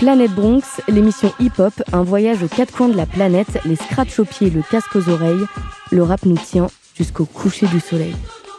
Planète Bronx, l'émission hip-hop, un voyage aux quatre coins de la planète, les scratchs aux pieds, le casque aux oreilles. Le rap nous tient jusqu'au coucher du soleil.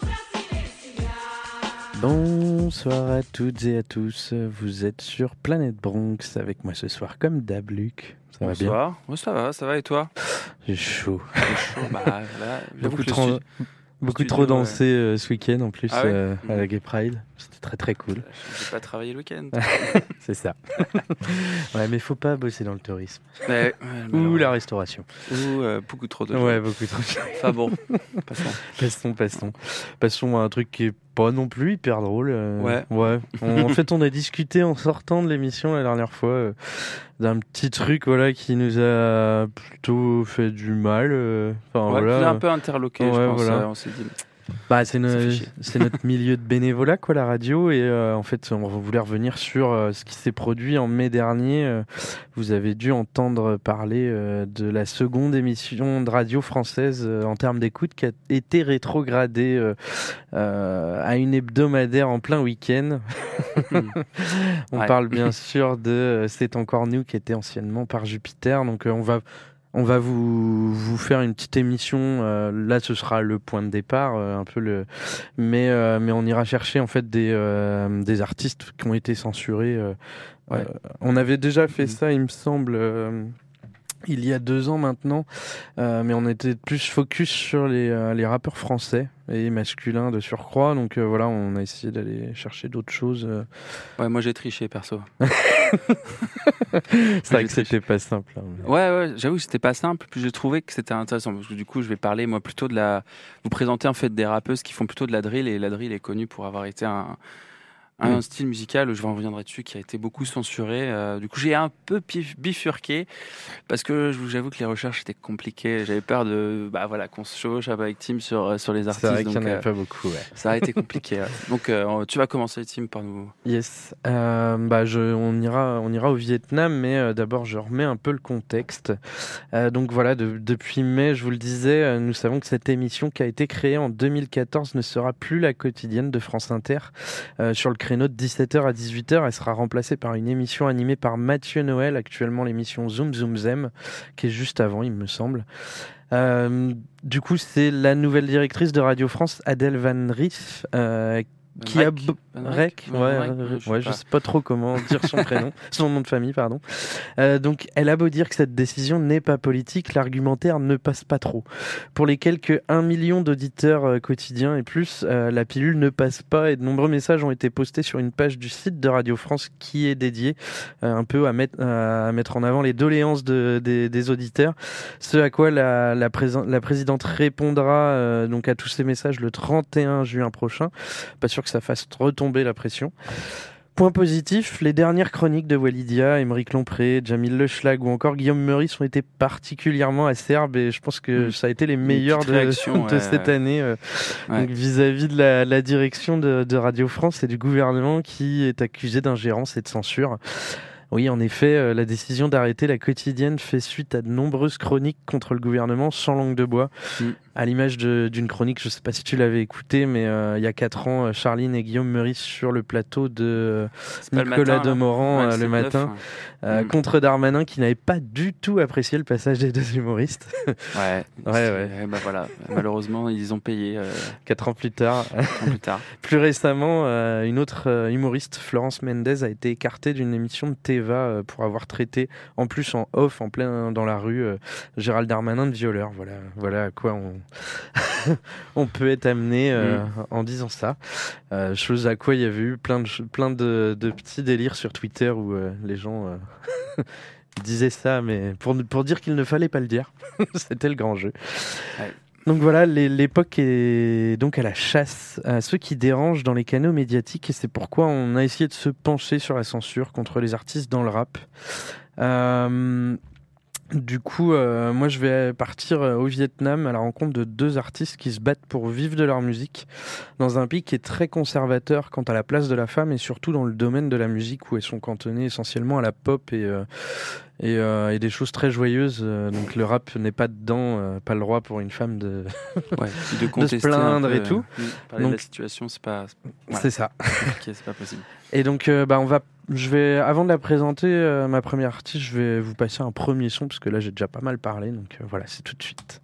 Bonsoir à toutes et à tous, vous êtes sur Planète Bronx avec moi ce soir comme d'hab, Luc. Ça va bien? Bonsoir, ouais, ça va et toi? J'ai chaud. Bah, là, Beaucoup trop dansé ce week-end en plus à la Gay Pride. C'était très très cool. J'ai pas travaillé le week-end. C'est ça. Ouais, mais faut pas bosser dans le tourisme. Ou la restauration. Ou beaucoup trop de gens. Ouais, beaucoup trop. Enfin bon, Passons à un truc qui est pas non plus hyper drôle. Ouais. En fait, on a discuté en sortant de l'émission la dernière fois d'un petit truc qui nous a plutôt fait du mal. Nous a un peu interloqué, je pense. On s'est dit. C'est notre milieu de bénévolat, la radio. Et en fait, on voulait revenir sur ce qui s'est produit en mai dernier. Vous avez dû entendre parler de la seconde émission de radio française en termes d'écoute qui a été rétrogradée à une hebdomadaire en plein week-end. On parle bien sûr de C'est encore nous qui était anciennement Par Jupiter. Donc on va vous faire une petite émission. Là, ce sera le point de départ, mais on ira chercher en fait des artistes qui ont été censurés. On avait déjà fait ça, il me semble. Il y a 2 ans maintenant, mais on était plus focus sur les rappeurs français et masculins de surcroît, donc on a essayé d'aller chercher d'autres choses. Ouais, moi j'ai triché perso. C'est vrai que c'était pas simple. Ouais, j'avoue que c'était pas simple, puis j'ai trouvé que c'était intéressant, parce que du coup je vais parler moi plutôt vous présenter en fait des rappeuses qui font plutôt de la drill, et la drill est connue pour avoir été un style musical, je reviendrai dessus, qui a été beaucoup censuré. Du coup, j'ai un peu bifurqué parce que j'avoue que les recherches étaient compliquées. J'avais peur qu'on se chevauche avec Tim sur les artistes. C'est vrai qu'il n'y en avait pas beaucoup. Ouais. Ça a été compliqué. Donc, tu vas commencer, Tim, par nous. Yes. On ira au Vietnam, mais d'abord, je remets un peu le contexte. Donc voilà, depuis mai, je vous le disais, nous savons que cette émission qui a été créée en 2014 ne sera plus la quotidienne de France Inter sur le créneau de 17h à 18h. Elle sera remplacée par une émission animée par Mathieu Noël, actuellement l'émission Zoom Zoom Zem, qui est juste avant, il me semble. Du coup, c'est la nouvelle directrice de Radio France, Adèle Van Rief, qui a je sais pas trop comment dire son prénom, son nom de famille, pardon. Donc, elle a beau dire que cette décision n'est pas politique, l'argumentaire ne passe pas trop. Pour les quelques 1 million d'auditeurs quotidiens et plus, la pilule ne passe pas, et de nombreux messages ont été postés sur une page du site de Radio France qui est dédiée un peu à mettre en avant les doléances des auditeurs. Ce à quoi la présidente répondra donc à tous ces messages le 31 juin prochain. Pas sûr que ça fasse retomber la pression. Point positif, les dernières chroniques de Walidia, Aymeric Lompré, Jamil Le Schlag ou encore Guillaume Meurice ont été particulièrement acerbes, et je pense que ça a été les meilleurs de cette année donc vis-à-vis de la direction de Radio France et du gouvernement qui est accusé d'ingérence et de censure. Oui, en effet, la décision d'arrêter la quotidienne fait suite à de nombreuses chroniques contre le gouvernement sans langue de bois. À l'image d'une chronique, je ne sais pas si tu l'avais écoutée, mais il y a 4 ans, Charline et Guillaume Meurice sur le plateau de Nicolas Demorand le matin, contre Darmanin, qui n'avait pas du tout apprécié le passage des 2 humoristes. Malheureusement, ils ont payé. 4 ans plus tard. Plus récemment, une autre humoriste, Florence Mendez, a été écartée d'une émission de Teva pour avoir traité, en plus en off, en plein dans la rue, Gérald Darmanin de violeur. Voilà à quoi on peut être amené en disant ça. Chose à quoi il y avait eu plein de petits délires sur Twitter où les gens disaient ça, mais pour dire qu'il ne fallait pas le dire. C'était le grand jeu. Ouais. Donc voilà, l'époque est donc à la chasse à ceux qui dérangent dans les canaux médiatiques, et c'est pourquoi on a essayé de se pencher sur la censure contre les artistes dans le rap. Du coup, moi je vais partir au Vietnam à la rencontre de 2 artistes qui se battent pour vivre de leur musique dans un pays qui est très conservateur quant à la place de la femme, et surtout dans le domaine de la musique où elles sont cantonnées essentiellement à la pop et des choses très joyeuses. Donc le rap n'est pas dedans, pas le droit pour une femme de se plaindre et tout. Parler de la situation, c'est pas... C'est ça. Ok, c'est pas possible. Et donc on va avant de la présenter, ma première artiste, je vais vous passer un premier son parce que là j'ai déjà pas mal parlé, donc voilà, c'est tout de suite.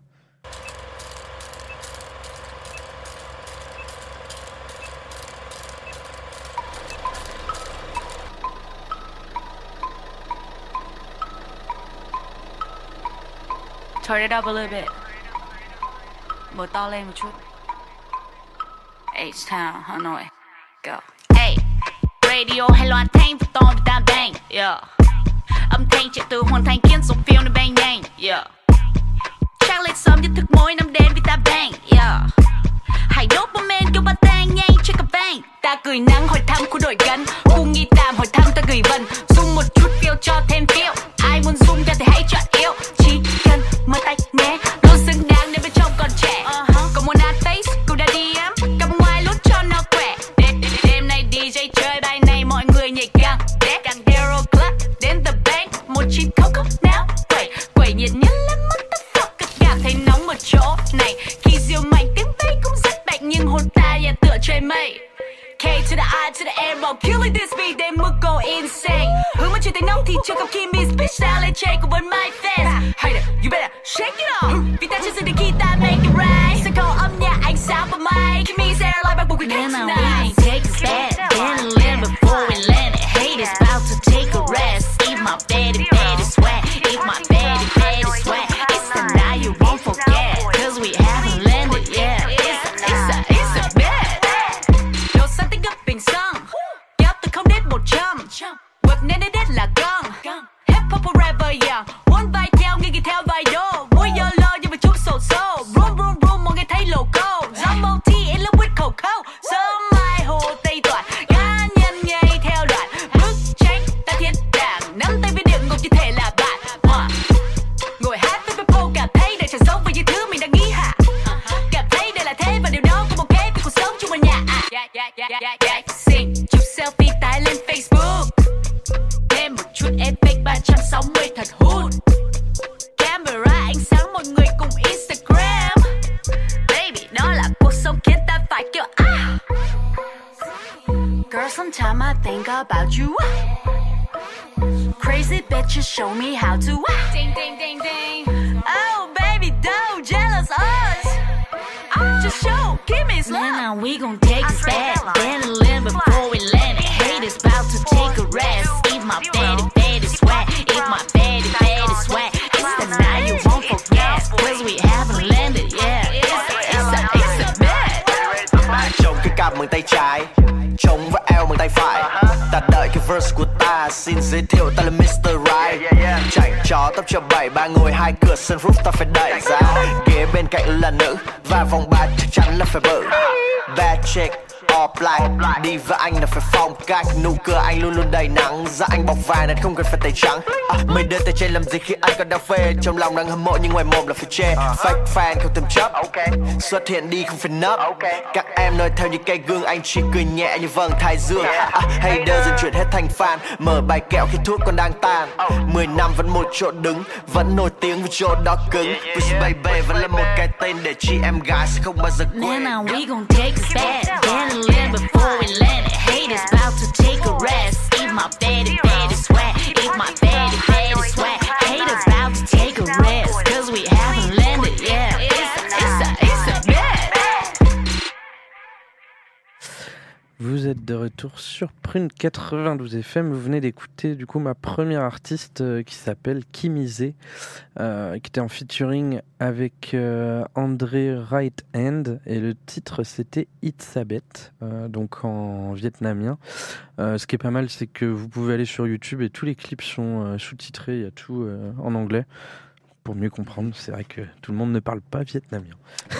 Turn it up a little bit. Mở to lên một chút. H-Town, Hà Nội. Go. Hey, radio hay loa thanh và to và tam bang. Yeah. Âm thanh chạy từ hoàn thành khiến số phim nó bang nhanh. Yeah. Chắc lên sớm nhận thức mỗi năm đến vì ta bang. Yeah. Hãy dopamine kêu ba tang nhanh trên cả bang. Ta cười nắng hỏi thăm khu đội gắn. Khu nghi tạm hỏi thăm ta gửi vần. Zoom một chút feel cho thêm feel. Ai muốn zoom ra thì hãy chọn yêu. Chỉ cần mở tay nghe. Luôn xứng đáng nên bên trong còn trẻ. Còn muốn ad face cũng đã DM. Cặp ngoài lút cho nó khỏe. Đêm nay DJ chơi bài này mọi người nhảy càng đẹp. Càng Hero Club đến the bank. 1900 nào quẩy nhiệt nhất lên mất tất phật. Các cảm thấy nóng ở chỗ này. Khi diều mạnh tiếng bay cũng rất mạnh. Nhưng hồn ta yeah, tựa trời mây. K to the I to the arrow, killing this beat, they mức go insane. Hướng mà chuyện tình nóng thì chưa gặp khi miss bitch style lên chơi cùng với my fans. Hater, you better shake it off. Vì ta chưa dừng đến khi ta make it right. Sẽ có âm nhạc ánh sáng và mic. Khi mi sẽ lại bằng buộc we catch tonight. Take a step, then land before we land it. Haters about to take a rest. Eat my baby, baby sweat. Eat my baby, baby sweat. It's the night you won't forget. Cause we haven't landed yet. It's a bet. Something up bình song. Kéo từ không đến 100. Whip nên đến đết là gong. Hip hop forever yeah. Muốn vai theo nghe theo vài đô. Mũi YOLO nhưng mà chút sổ sô. Room room room mọi người thấy logo. Jumbo T in love with Coco. Sớm mai hồ Tây Toàn. Cá nhân nhảy theo đoạn. Bức tranh ta thiên đàng. Nắm tay với địa ngục như thể là bạn. Ngồi hát với Popo cảm thấy đời chẳng giống với những thứ mình đang nghĩ hả. Cảm thấy đây là thế và điều đó cũng ok vì cuộc sống chung một nhà. Xinh chụp selfie tải lên Facebook. Thêm một chút effect 360 thật hút. Camera ánh sáng mọi người cùng Instagram. Baby đó là cuộc sống khiến ta phải kêu ah. Girl sometimes I think about you. Crazy bitches show me how to. Ding ding ding ding. Oh baby don't jealous us. Just show, give me some. Now we gon' take a step, then land before we land it. Haters about to take a rest. Eat my baby, baby sweat. Eat my baby, baby sweat. It's the night you won't forget. Cause we haven't landed yet. It's a bet. Trông cái cặp bằng tay trái, trông với eo bằng tay phải. Ta đợi cái verse của ta, xin giới thiệu ta là Mr. Right. Chảnh chó tóc cho 7, ngồi hai cửa sunroof ta phải đẩy ra. Ghế bên cạnh là nữ và vòng ba chắc chắn là phải bự. Bad chick, all black, đi với anh là phải phong cách. Nụ cười anh luôn luôn đầy nắng, da anh bọc vàng nên không cần phải tẩy trắng. Mày đưa tay trên làm gì khi anh còn đang phê. Trong lòng đang hâm mộ nhưng ngoài mồm là phải chê. Fake fan không thèm chấp, xuất hiện đi không phải nấp. Các em nói theo những cây gương, anh chỉ cười nhẹ như vầng thái dương. Hater dần chuyển hết thành fan, mở bài kẹo khi thuốc còn đang tan. 10 năm vẫn một chỗ đứng, vẫn nổi tiếng vì chỗ đó cứng. Pussy baby vẫn là một cái tên để chị em gái sẽ không bao giờ quên. Now we gon' take a step, then land before we land it. Haters about to take a rest. Eat my baby, baby sweat. Eat my baby, baby sweat. Haters about to take a rest. Cause we haven't landed yet. It's a bet. Vous êtes de retour sur Prune 92 FM. Vous venez d'écouter du coup ma première artiste qui s'appelle Kimizé, qui était en featuring avec André Right Hand, et le titre c'était Itsabet, donc en vietnamien. Ce qui est pas mal, c'est que vous pouvez aller sur YouTube et tous les clips sont sous-titrés, il y a tout en anglais pour mieux comprendre. C'est vrai que tout le monde ne parle pas vietnamien.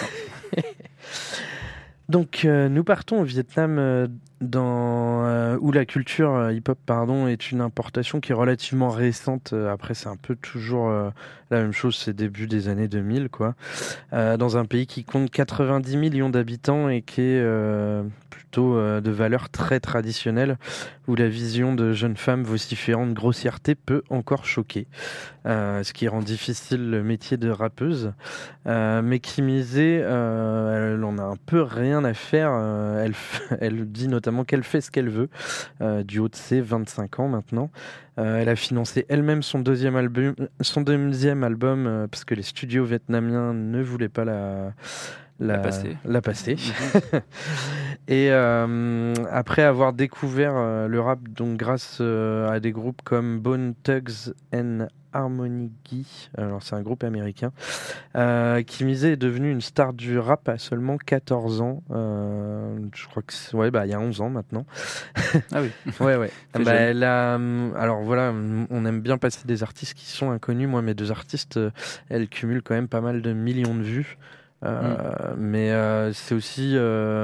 Donc nous partons au Vietnam où la culture hip-hop est une importation qui est relativement récente. Après c'est un peu toujours la même chose, c'est début des années 2000 quoi. Dans un pays qui compte 90 millions d'habitants et qui est plutôt de valeurs très traditionnelles, où la vision de jeunes femmes vociférant de grossièreté peut encore choquer, ce qui rend difficile le métier de rappeuse. Mais Kimizé, elle en a un peu rien à faire. Elle dit notamment notamment qu'elle fait ce qu'elle veut, du haut de ses 25 ans maintenant. Elle a financé elle-même son deuxième album, parce que les studios vietnamiens ne voulaient pas la passer. Et après avoir découvert le rap donc grâce à des groupes comme Bone Thugs and Harmony Guy, alors c'est un groupe américain, Kimizé est devenu une star du rap à seulement 14 ans. Je crois que il y a 11 ans maintenant. Ah oui. Ouais. Elle a, alors voilà, on aime bien passer des artistes qui sont inconnus. Moi, mes deux artistes, elles cumulent quand même pas mal de millions de vues. Mais c'est aussi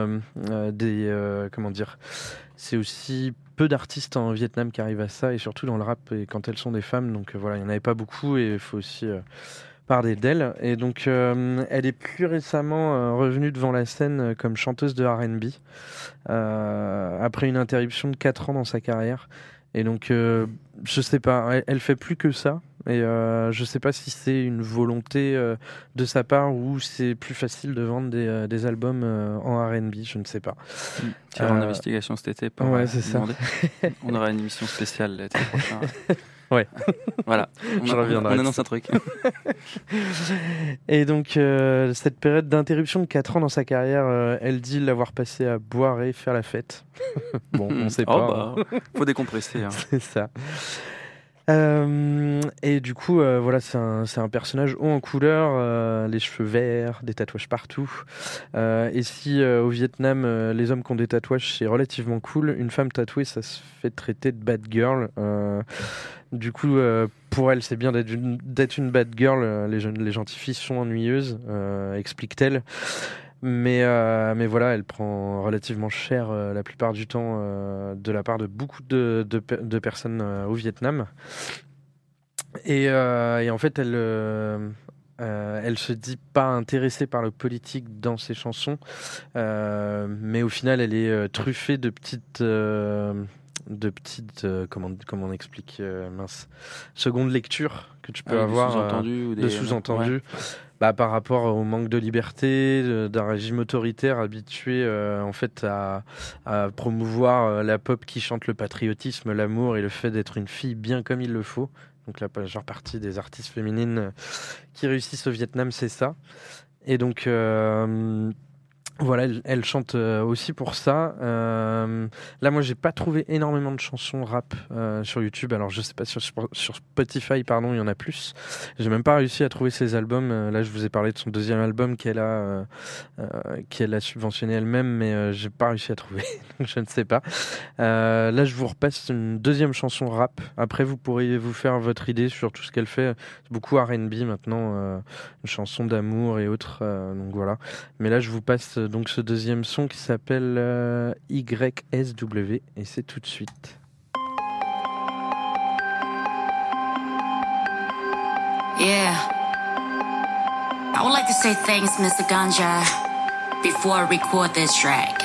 c'est aussi peu d'artistes en Vietnam qui arrivent à ça, et surtout dans le rap, et quand elles sont des femmes, donc voilà, il n'y en avait pas beaucoup, et il faut aussi parler d'elle. Et donc elle est plus récemment revenue devant la scène comme chanteuse de R&B après une interruption de 4 ans dans sa carrière. Et donc je sais pas, elle fait plus que ça, et je sais pas si c'est une volonté de sa part ou c'est plus facile de vendre des albums en R&B, je ne sais pas. Tu vas en investigation cet été. Ouais, c'est ça. On aura une émission spéciale l'été prochain. Ouais. Voilà, on annonce un truc. Et donc, cette période d'interruption de 4 ans dans sa carrière, elle dit l'avoir passé à boire et faire la fête. Bon, on sait pas. Faut décompresser. Hein. C'est ça. Et du coup, voilà, c'est un personnage haut en couleur, les cheveux verts, des tatouages partout. Et si au Vietnam, les hommes qui ont des tatouages, c'est relativement cool, une femme tatouée, ça se fait traiter de bad girl. Du coup, pour elle, c'est bien d'être une bad girl. Les gentilles filles sont ennuyeuses, explique-t-elle. Mais voilà, elle prend relativement cher la plupart du temps de la part de beaucoup de personnes au Vietnam. Et en fait, elle se dit pas intéressée par le politique dans ses chansons, mais au final, elle est truffée de petites comment on explique, seconde lecture que tu peux avoir, de sous-entendus. Ouais. Par rapport au manque de liberté d'un régime autoritaire habitué en fait à promouvoir la pop qui chante le patriotisme, l'amour et le fait d'être une fille bien comme il le faut. Donc la majeure partie des artistes féminines qui réussissent au Vietnam, c'est ça. Et donc voilà, elle chante aussi pour ça. Là, moi, j'ai pas trouvé énormément de chansons rap sur YouTube. Alors, je sais pas, sur Spotify, pardon, il y en a plus. J'ai même pas réussi à trouver ses albums. Là, je vous ai parlé de son deuxième album qu'elle a subventionné elle-même, mais j'ai pas réussi à trouver. Donc, je ne sais pas. Là, je vous repasse une deuxième chanson rap. Après, vous pourriez vous faire votre idée sur tout ce qu'elle fait. C'est beaucoup R&B maintenant, une chanson d'amour et autres. Donc voilà. Mais là, je vous passe donc ce deuxième son qui s'appelle YSW, et c'est tout de suite. Yeah, I would like to say thanks, Mr. Ganja, before I record this track.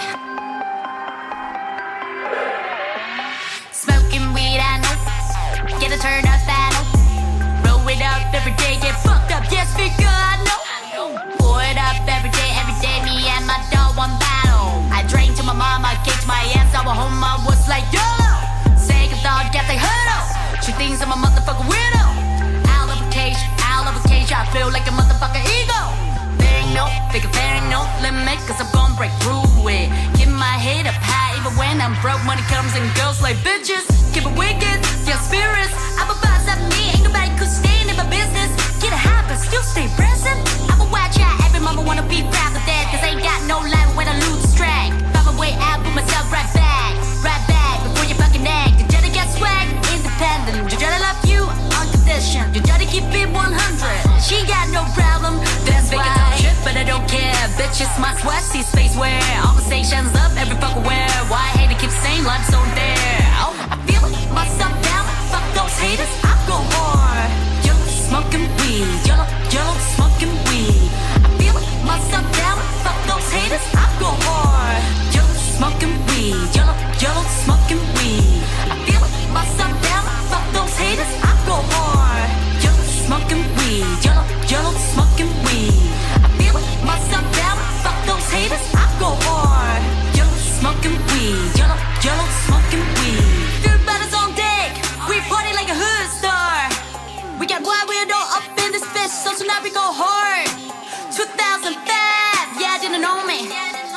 Smoking weed, I know. Get a turn up, I know. Roll it up every day, get fucked up, yes, figure, I know. Pour it up every day, me and my dog one battle. I drank to my mom, I kicked my ass, I was home, I was like, YOLO. Second thought, get the hood out. She thinks I'm a motherfucking weirdo. Out of a cage, I feel like a motherfucking ego. There ain't no limit, cause I'm gon' break through it. Keep my head up high, even when I'm broke, money comes and goes like bitches. Keep it wicked, your spirits. I'm a boss of me, ain't nobody could stand in my business. Get a high, but still stay present. I'ma watch out, every mama wanna be proud of that, cause ain't got no life when I lose track. Find my way out, put myself right back, before you fucking act. You gotta get swag, independent. You gotta love you, unconditioned. You gotta keep it 100. She got no problem, that's why. Shit, but I don't care. Bitches, my sweat, see space where conversations up every fucking where. Why I hate to keep saying life's on there. Oh, I feel it, myself down. Fuck those haters, I go hard. Yellow smoking weed, yellow smoking weed. I feel it, myself down. Fuck those haters, I go hard. Yellow smoking weed, yellow smoking weed. I feel it, myself down. Fuck those haters, I go hard. Yellow smoking weed, yellow smoking weed. I feel it, myself down. Fuck those haters, I go hard. Yellow smoking weed, yellow we go hard. 2005, yeah, didn't know me.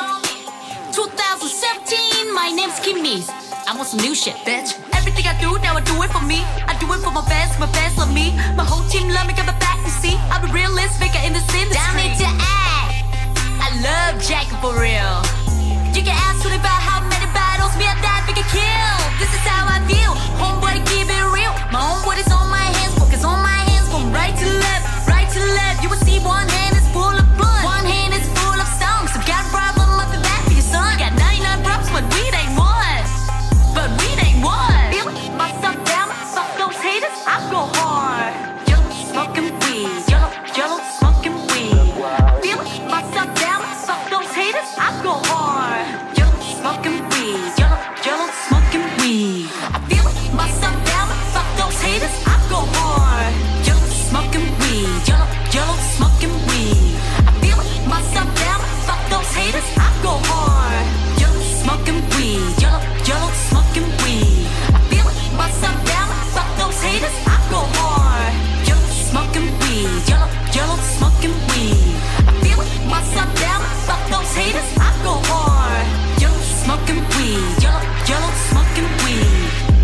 2017, my name's Kimmy. I want some new shit, bitch. Everything I do, now I do it for me. I do it for my fans love me. My whole team love me, got my back, you see. I'm a realist, maker in this industry. Down need to act. I love Jacob for real. You can ask me about how many battles me and that we can kill. This is how I feel. Homeboy, keep it real. My homeboy is on my hands, focus on my hands, from right to left, right to left. You will see one hand is full of blood, one hand is full of stones. So got a problem up the back for your son. Got 99 props, but we ain't one. But we ain't one. Feel myself down, fuck those haters. I go hard. Yellow smoking weed, yellow smoking weed. Feel myself down, fuck those haters. I go hard. Yellow smoking weed, yellow smoking weed. I feel myself down, fuck those haters. I go hard. Yellow smoking weed, yellow smoking weed. I feel myself down, fuck those haters. I go hard. Yellow smoking weed, yellow smoking weed. I feel myself down, fuck those haters. I go hard. Yellow smoking weed, yellow smoking weed. I feel myself down, fuck those haters. I go hard. Yellow smoking weed, yellow smoking weed.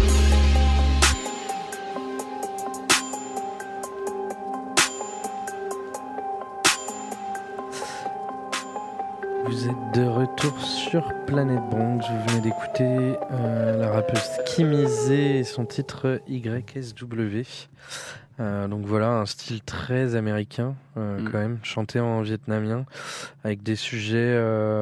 Vous êtes de retour sur Planète Bronx. Vous venez d'écouter la rappeuse Kimizé et son titre YSW. Donc voilà, un style très américain quand même, chanté en vietnamien, avec des sujets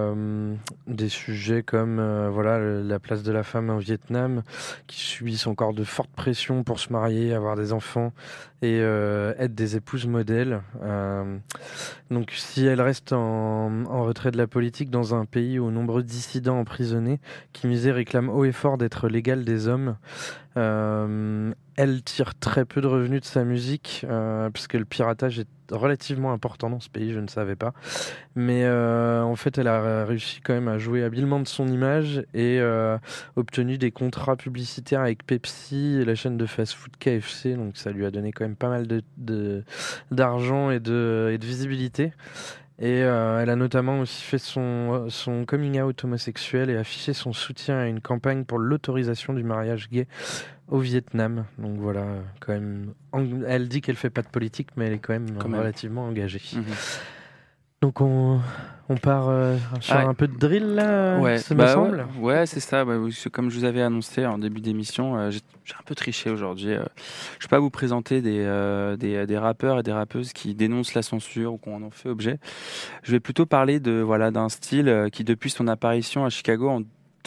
comme voilà la place de la femme en Vietnam, qui subissent encore de fortes pressions pour se marier, avoir des enfants et être des épouses modèles. Donc si elle reste en retrait de la politique dans un pays aux nombreux dissidents emprisonnés, Kimizé réclame haut et fort d'être l'égale des hommes. Elle tire très peu de revenus de sa musique, puisque le piratage est relativement important dans ce pays, je ne savais pas. Mais en fait, elle a réussi quand même à jouer habilement de son image et obtenu des contrats publicitaires avec Pepsi et la chaîne de fast-food KFC. Donc ça lui a donné quand même pas mal d'argent et de visibilité. Et elle a notamment aussi fait son coming out homosexuel et affiché son soutien à une campagne pour l'autorisation du mariage gay au Vietnam. Donc voilà, quand même, elle dit qu'elle fait pas de politique, mais elle est quand même relativement engagée. Donc on part sur un peu de drill là, ça me semble. Ouais, c'est ça. Comme je vous avais annoncé en début d'émission, j'ai un peu triché aujourd'hui. Je ne vais pas vous présenter des rappeurs et des rappeuses qui dénoncent la censure ou qu'on en fait objet. Je vais plutôt parler d'un style qui, depuis son apparition à Chicago en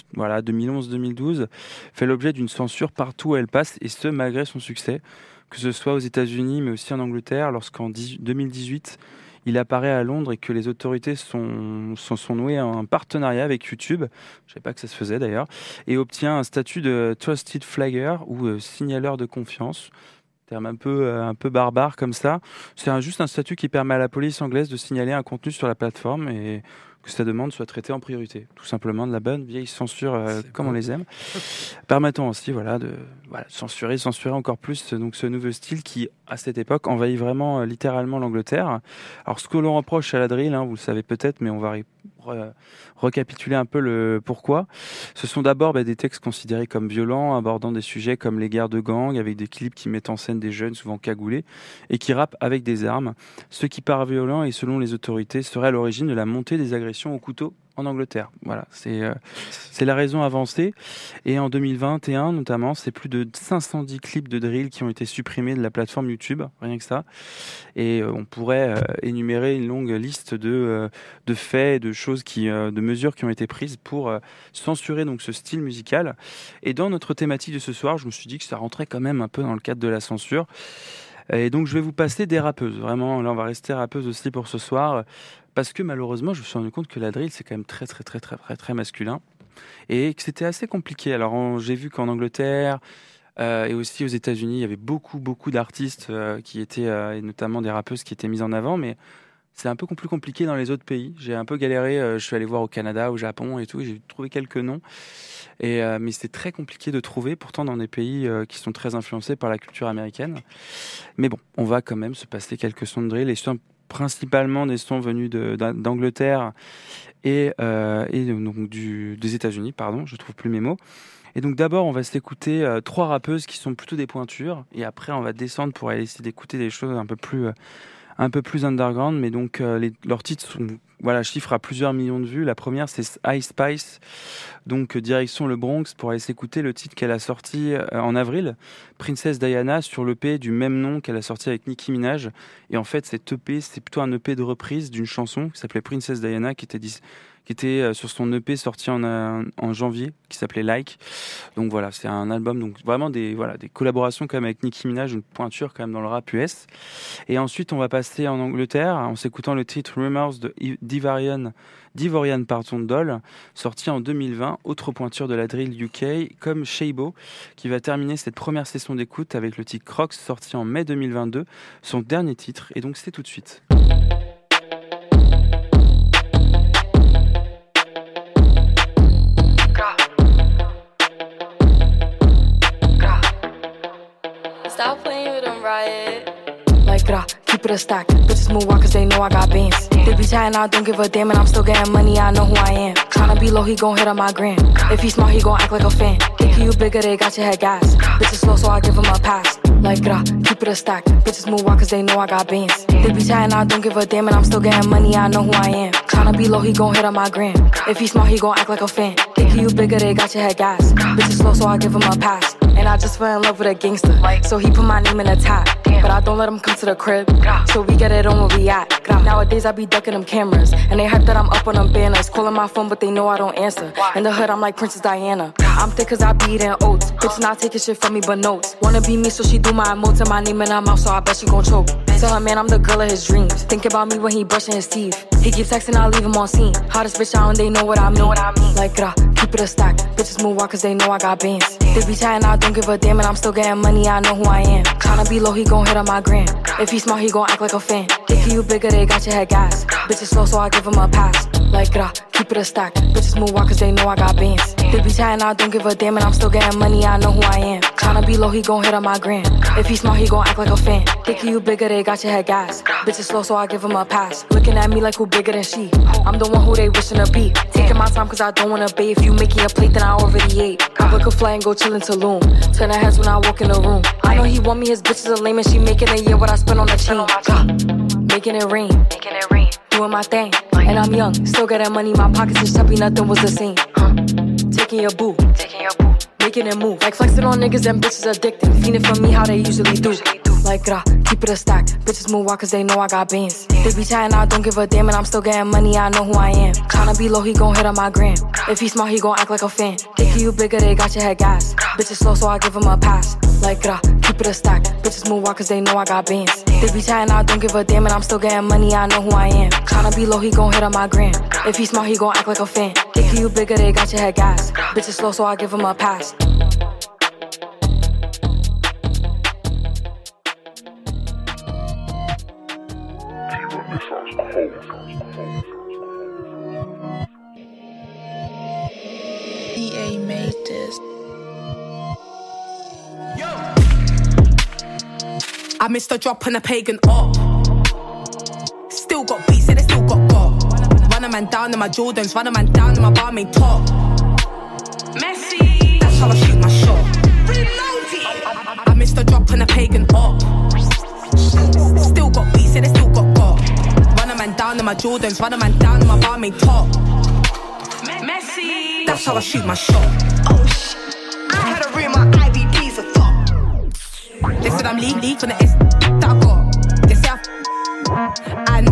2011-2012, fait l'objet d'une censure partout où elle passe, et ce malgré son succès, que ce soit aux États-Unis mais aussi en Angleterre, lorsqu'en 2018 il apparaît à Londres et que les autorités sont nouées un partenariat avec YouTube, je ne savais pas que ça se faisait d'ailleurs, et obtient un statut de Trusted Flagger ou signaleur de confiance. Terme un peu barbare comme ça. C'est juste un statut qui permet à la police anglaise de signaler un contenu sur la plateforme et que sa demande soit traitée en priorité. Tout simplement de la bonne vieille censure comme on les aime. Permettant aussi de censurer encore plus donc ce nouveau style qui, à cette époque, envahit vraiment littéralement l'Angleterre. Alors ce que l'on reproche à la drill, vous le savez peut-être, mais on va recapituler un peu le pourquoi. Ce sont d'abord des textes considérés comme violents, abordant des sujets comme les guerres de gangs, avec des clips qui mettent en scène des jeunes souvent cagoulés et qui rappent avec des armes, ce qui par violent et selon les autorités serait à l'origine de la montée des agressions au couteau en Angleterre. Voilà, c'est la raison avancée. Et en 2021 notamment, c'est plus de 510 clips de drill qui ont été supprimés de la plateforme YouTube, rien que ça. Et on pourrait énumérer une longue liste de faits, de choses de mesures qui ont été prises pour censurer donc ce style musical. Et dans notre thématique de ce soir, je me suis dit que ça rentrait quand même un peu dans le cadre de la censure. Et donc je vais vous passer des rappeuses. Vraiment, là on va rester rappeuse aussi pour ce soir. Parce que malheureusement, je me suis rendu compte que la drill, c'est quand même très, très, très, très, très, très masculin. Et que c'était assez compliqué. Alors, j'ai vu qu'en Angleterre et aussi aux États-Unis, il y avait beaucoup, beaucoup d'artistes qui étaient, et notamment des rappeuses qui étaient mises en avant. Mais C'est un peu plus compliqué dans les autres pays. J'ai un peu galéré. Je suis allé voir au Canada, au Japon et tout. J'ai trouvé quelques noms. Mais c'est très compliqué de trouver, pourtant dans des pays qui sont très influencés par la culture américaine. Mais bon, on va quand même se passer quelques sons de drill. Et principalement des sons venus d'Angleterre et donc des États-Unis, pardon, je trouve plus mes mots. Et donc d'abord, on va s'écouter 3 rappeuses qui sont plutôt des pointures. Et après, on va descendre pour aller essayer d'écouter des choses un peu plus underground. Mais donc, leurs titres sont, chiffrent à plusieurs millions de vues. La première, c'est Ice Spice, donc direction le Bronx, pour aller s'écouter le titre qu'elle a sorti en avril, Princess Diana, sur l'EP du même nom qu'elle a sorti avec Nicki Minaj. Et en fait, cet EP, c'est plutôt un EP de reprise d'une chanson qui s'appelait Princess Diana, qui était sur son EP sorti en janvier, qui s'appelait Like. Donc voilà, c'est un album, donc vraiment des collaborations quand même avec Nicki Minaj, une pointure quand même dans le rap US. Et ensuite, on va passer en Angleterre en s'écoutant le titre Rumors de d'Ivorian Doll, sorti en 2020, autre pointure de la drill UK, comme Shaybo, qui va terminer cette première session d'écoute avec le titre Crocs, sorti en mai 2022, son dernier titre. Et donc c'est tout de suite. Stop playing with them, Riot. Like, keep it a stack. Bitches move on cause they know I got bands. They be chatting, I don't give a damn, and I'm still getting money, I know who I am. Tryna be low, he gon' hit on my gram. If he smart, he gon' act like a fan. Thinking you bigger, they got your head gas. Bitches slow, so I give him a pass. Like, keep it a stack. Bitches move on cause they know I got bands. They be chatting, I don't give a damn, and I'm still getting money, I know who I am. Tryna be low, he gon' hit on my gram. If he smart, he gon' act like a fan. Thinking you bigger, they got your head gas. Bitches slow, so I give him a pass. And I just fell in love with a gangster, so he put my name in the top. But I don't let him come to the crib, so we get it on where we at. Nowadays I be ducking them cameras, and they hype that I'm up on them banners. Calling my phone, but they know I don't answer. In the hood, I'm like Princess Diana. I'm thick cause I be eating oats. Bitch not taking shit from me but notes. Wanna be me, so she do my emotes and my name in her mouth, so I bet she gon' choke. Tell her man I'm the girl of his dreams. Think about me when he brushing his teeth. He keep texting, I leave him on scene. Hottest bitch out and they know what I mean. Like, keep it a stack. Bitches move on cause they know I got bands. They be chatting, I don't give a damn, and I'm still getting money, I know who I am. Tryna be low, he gon' hit on my gram. If he smart, he gon' act like a fan. Thinking you bigger, they got your head gas. Bitches slow, so I give him a pass. Like, keep it a stack. Bitches move on cause they know I got bands. They be chatting, I don't give a damn, and I'm still getting money, I know who I am. Tryna be low, he gon' hit on my gram. If he smart, he gon' act like a fan. Thinking you bigger, they got your head gas. Bitches slow, so I give him a pass. Looking at me like who bigger than she. I'm the one who they wishing to be. Taking my time cause I don't wanna bathe. If you making a plate, then I already ate. I book a flight and go chill in Tulum. Turn her heads when I walk in the room. I know he want me, his bitch is a lame, and she making a year what I spend on the chain. Making it rain. Doing my thing. And I'm young, still getting money. My pockets is chubby, nothing was the same. Taking your boo. Making it move. Like flexing on niggas and bitches addicted. Fiending for me how they usually do. Like, keep it a stack. Bitches move on cause they know I got bands. They be chatting, I don't give a damn, and I'm still getting money, I know who I am. Tryna be low, he gon' hit on my gram. If he smart, he gon' act like a fan. Thinking you bigger, they got your head gas. Bitches slow, so I give him a pass. Like, keep it a stack. Bitches move on cause they know I got bands. They be chatting, I don't give a damn, and I'm still getting money, I know who I am. Tryna be low, he gon' hit on my gram. If he smart, he gon' act like a fan. Thinking you bigger, they got your head gas. Bitches slow, so I give him a pass. EA made this. Yo. I missed a drop on a pagan up. Still got beats and I still got got. Run a man down in my Jordans, run a man down in my barmaid top. Messi, that's how I shoot my shot. I missed a drop on a pagan up. Still got beats and I still got got. Run a man down in my Jordans, run a man down in my barmaid top. Messi, that's how I shoot my shot. Oh shit, I had to read my IVDs a thought. They said I'm league from the S that I got. They say and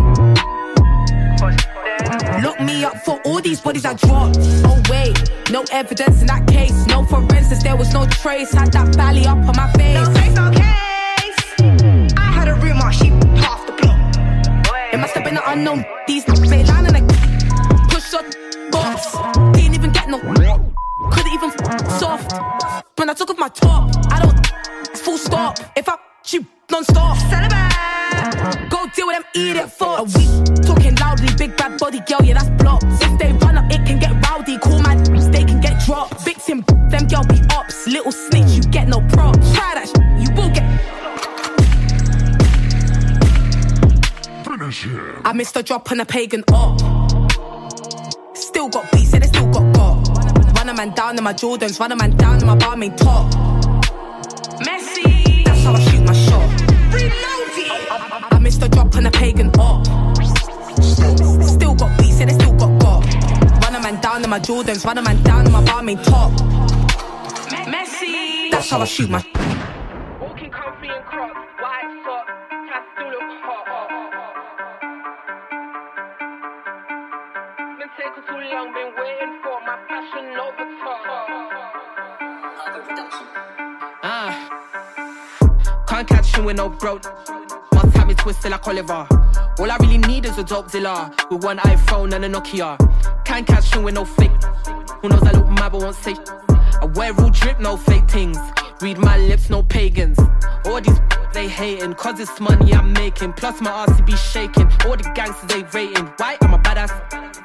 lock me up for all these bodies I dropped. Oh wait, no evidence in that case. No forensics, there was no trace. Had that belly up on my face. No face, no case. I had to read my sheep half the block. It must have been an unknown. These they line and I push up box. Didn't even get no. Couldn't even soft. When I took off my top, I don't full stop. If I shoot non-stop, go deal with them idiot fucks. Are we talking loudly? Big bad body girl, yeah, that's blocked. If they run up, it can get rowdy. Call my they can get dropped. Victim, them girl be ops. Little snitch, you get no props. Try that you will get. Finish him. I missed a drop on a pagan up. Still got beats, yeah, they still got. Run a man down in my Jordans, run a man down in my barmaid top. Messi, that's how I shoot my shot. Reloaded. I missed a drop on a pagan up. Still got beats, yeah, they still got. Run a man down in my Jordans, run a man down in my barmaid top. Messi, that's how I shoot my. Walking comfy and crocs, white socks, I still look hot. Been taking too long, been waiting for my passion over top. Can't catch him with no broke. Must have it twisted like Oliver. All I really need is a dope dealer with one iPhone and a Nokia. Can't catch him with no fake. Who knows I look mad but won't say. I wear real drip, no fake things. Read my lips, no pagans. All these they hating, cause it's money I'm making. Plus my RCB shaking. All the gangsters they rating. Why? I'm a badass.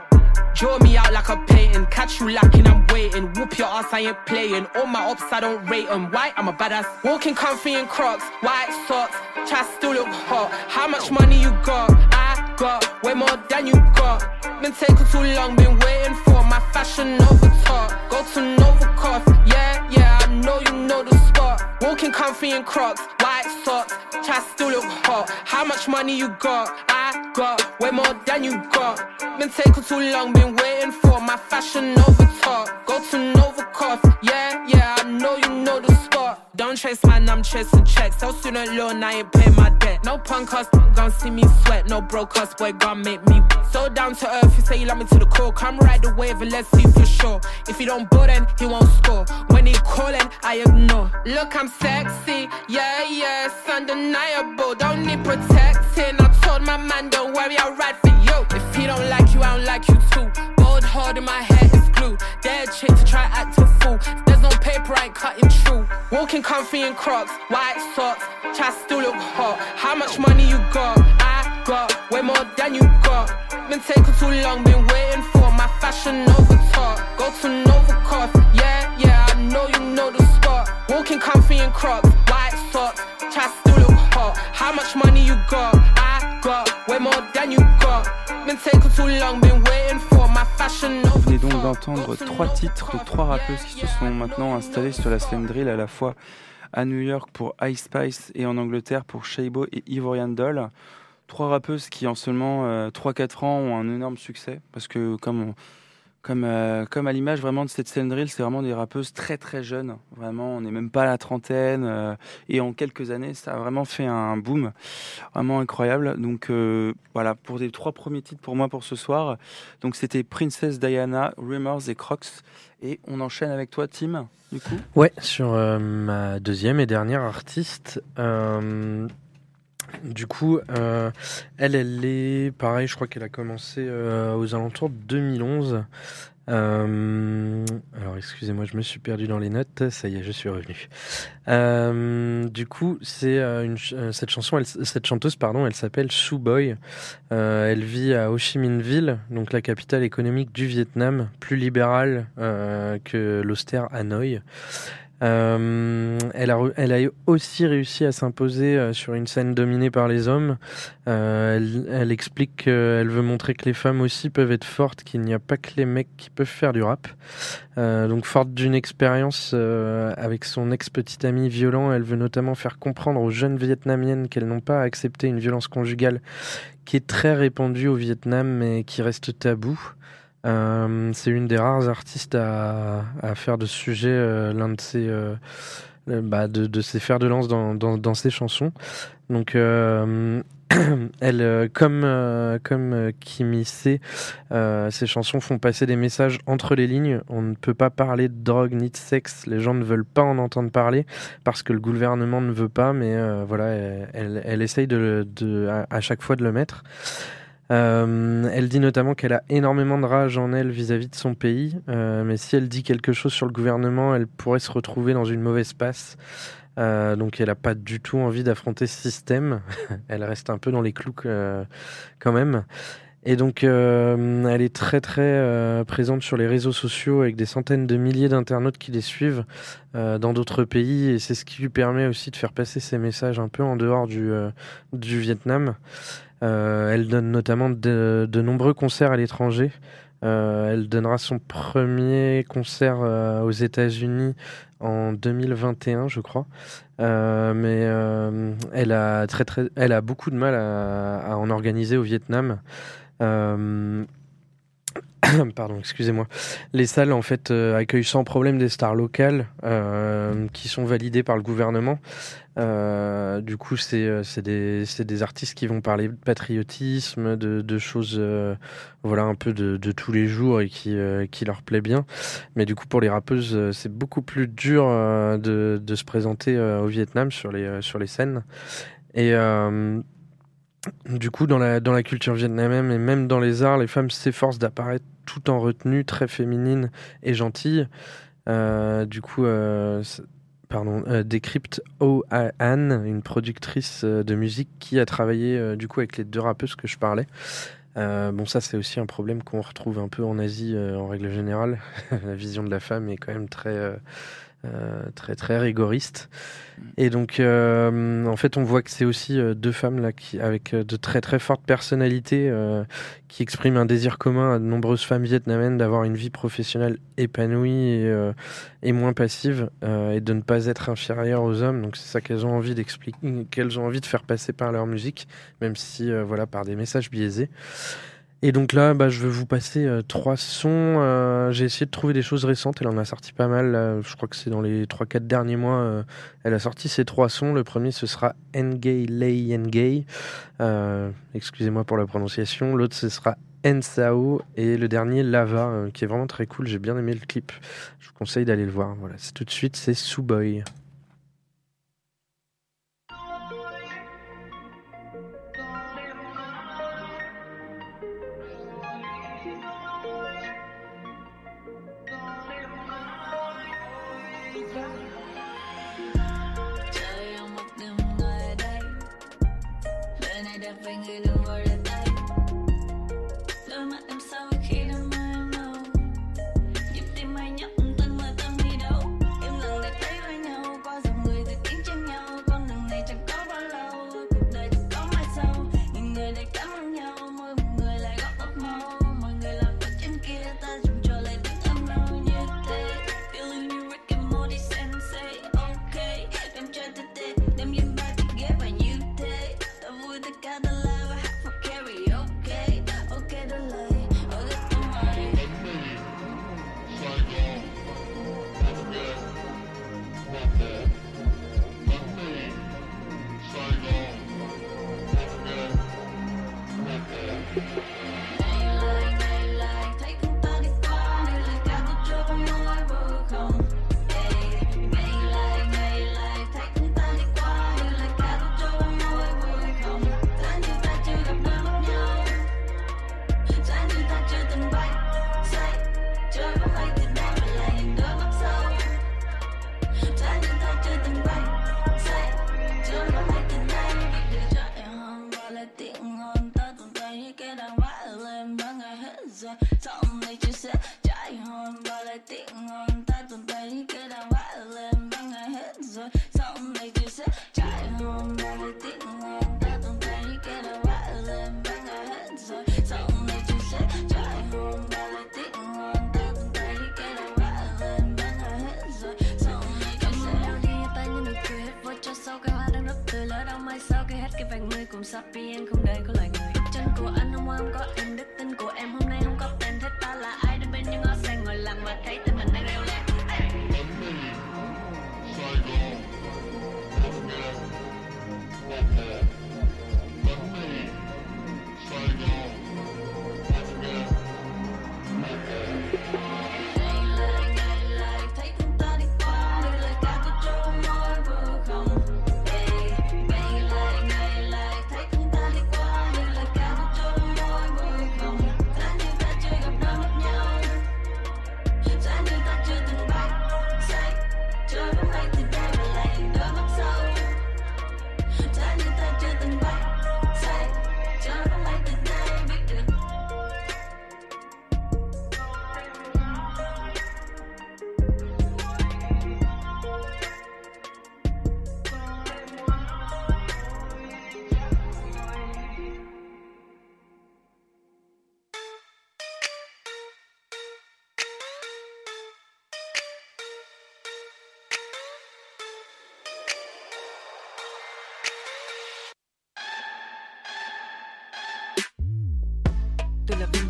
Draw me out like a painting. Catch you lacking, I'm waiting. Whoop your ass, I ain't playing. All my ops, I don't rate them. Why? I'm a badass. Walking comfy in crocs, white socks. Try still look hot. How much money you got? I got way more than you got. Been taking too long, been waiting for my fashion over top. Go to Novikov, yeah, I know you know the spot. Walking comfy in crocs, white socks. Try still look hot. How much money you got? I got way more than you got. Been taking too long, been waiting for my fashion over top. Go to Novikov, yeah, I know you know the spot. Don't chase man, I'm chasing checks. Tell student loan, I ain't pay my debt. No punk us, gon' see me sweat. No broke us, boy, gon' make me so down to earth. You say you love me to the core. Come ride the wave and let's see if you're sure. If you don't ball, then he won't score. When he callin', I ignore. Look, I'm sexy, yeah, it's undeniable. Don't need protecting. I told my man, don't worry, I'll ride for you. If he don't like you, I don't like you too. Gold hard in my hair is glued. Dead chick to try act a fool. There's no paper, I ain't cutting true. Walking comfy in crocs, white socks. Try still look hot. How much money you got? I got way more than you got. Been taking too long, been waiting for my fashion over top. Go to Novikov, yeah, I know you know the spot. Walking comfy in crocs, white socks. Try still look hot. How much money you got? I got way more than you got. Been taking too long, been waiting for my fashion over top. Vous venez donc d'entendre 3 titres de 3 rappeuses qui se sont maintenant installées sur la scène drill, à la fois à New York pour Ice Spice et en Angleterre pour Shaybo et Ivorian Doll. 3 rappeuses qui en seulement 3-4 ans ont un énorme succès, parce que comme à l'image vraiment de cette scène drill, c'est vraiment des rappeuses très très jeunes, vraiment on n'est même pas à la trentaine, et en quelques années ça a vraiment fait un boom vraiment incroyable. Donc voilà pour les 3 premiers titres pour moi pour ce soir. Donc c'était Princess Diana, Rumors et Crocs, et on enchaîne avec toi Tim du coup. Ouais, sur ma deuxième et dernière artiste. Du coup, elle est pareil, je crois qu'elle a commencé aux alentours de 2011. Alors excusez-moi, je me suis perdu dans les notes. Ça y est, je suis revenu. Du coup, c'est cette chanteuse, elle s'appelle Sue Boy. Elle vit à Ho Chi Minh Ville, donc la capitale économique du Vietnam, plus libérale que l'austère Hanoï. Elle a aussi réussi à s'imposer sur une scène dominée par les hommes. Elle explique qu'elle veut montrer que les femmes aussi peuvent être fortes, qu'il n'y a pas que les mecs qui peuvent faire du rap. Donc forte d'une expérience avec son ex-petit ami violent, elle veut notamment faire comprendre aux jeunes vietnamiennes qu'elles n'ont pas à accepter une violence conjugale qui est très répandue au Vietnam mais qui reste tabou. C'est une des rares artistes à faire de ce sujet l'un de ses de ses fers de lance dans ses chansons. Donc elle, comme Kimi C, ses chansons font passer des messages entre les lignes. On ne peut pas parler de drogue ni de sexe. Les gens ne veulent pas en entendre parler parce que le gouvernement ne veut pas. Mais voilà, elle essaye à chaque fois de le mettre. Elle dit notamment qu'elle a énormément de rage en elle vis-à-vis de son pays, mais si elle dit quelque chose sur le gouvernement, elle pourrait se retrouver dans une mauvaise passe. Donc elle n'a pas du tout envie d'affronter ce système. Elle reste un peu dans les clous quand même. Et donc elle est très très présente sur les réseaux sociaux avec des centaines de milliers d'internautes qui les suivent dans d'autres pays. Et c'est ce qui lui permet aussi de faire passer ses messages un peu en dehors du Vietnam. Elle donne notamment de nombreux concerts à l'étranger. Elle donnera son premier concert aux États-Unis en 2021, je crois. Mais elle a beaucoup de mal à en organiser au Vietnam. Pardon, excusez-moi. Les salles en fait accueillent sans problème des stars locales qui sont validées par le gouvernement. Du coup, c'est des artistes qui vont parler de patriotisme, de choses, voilà, un peu de tous les jours et qui leur plaît bien. Mais du coup, pour les rappeuses, c'est beaucoup plus dur de se présenter au Vietnam sur les scènes. Et du coup, dans la culture vietnamienne et même dans les arts, les femmes s'efforcent d'apparaître tout en retenue, très féminines et gentilles. Du coup, décrypte Oh Anne, une productrice de musique qui a travaillé du coup avec les deux rappeuses que je parlais. Bon, ça c'est aussi un problème qu'on retrouve un peu en Asie en règle générale. La vision de la femme est quand même très très rigoriste. Et donc en fait on voit que c'est aussi deux femmes là avec de très très fortes personnalités qui expriment un désir commun à de nombreuses femmes vietnamiennes d'avoir une vie professionnelle épanouie et moins passive et de ne pas être inférieures aux hommes. Donc c'est ça qu'elles ont envie d'expliquer, qu'elles ont envie de faire passer par leur musique, même si voilà, par des messages biaisés. Et donc là, je vais vous passer 3 sons. J'ai essayé de trouver des choses récentes. Elle en a sorti pas mal. Je crois que c'est dans les 3-4 derniers mois. Elle a sorti ces 3 sons. Le premier, ce sera Ngay Lay Ngay. Excusez-moi pour la prononciation. L'autre, ce sera Nsao. Et le dernier, Lava, qui est vraiment très cool. J'ai bien aimé le clip. Je vous conseille d'aller le voir. Voilà, c'est tout de suite, c'est Suboy.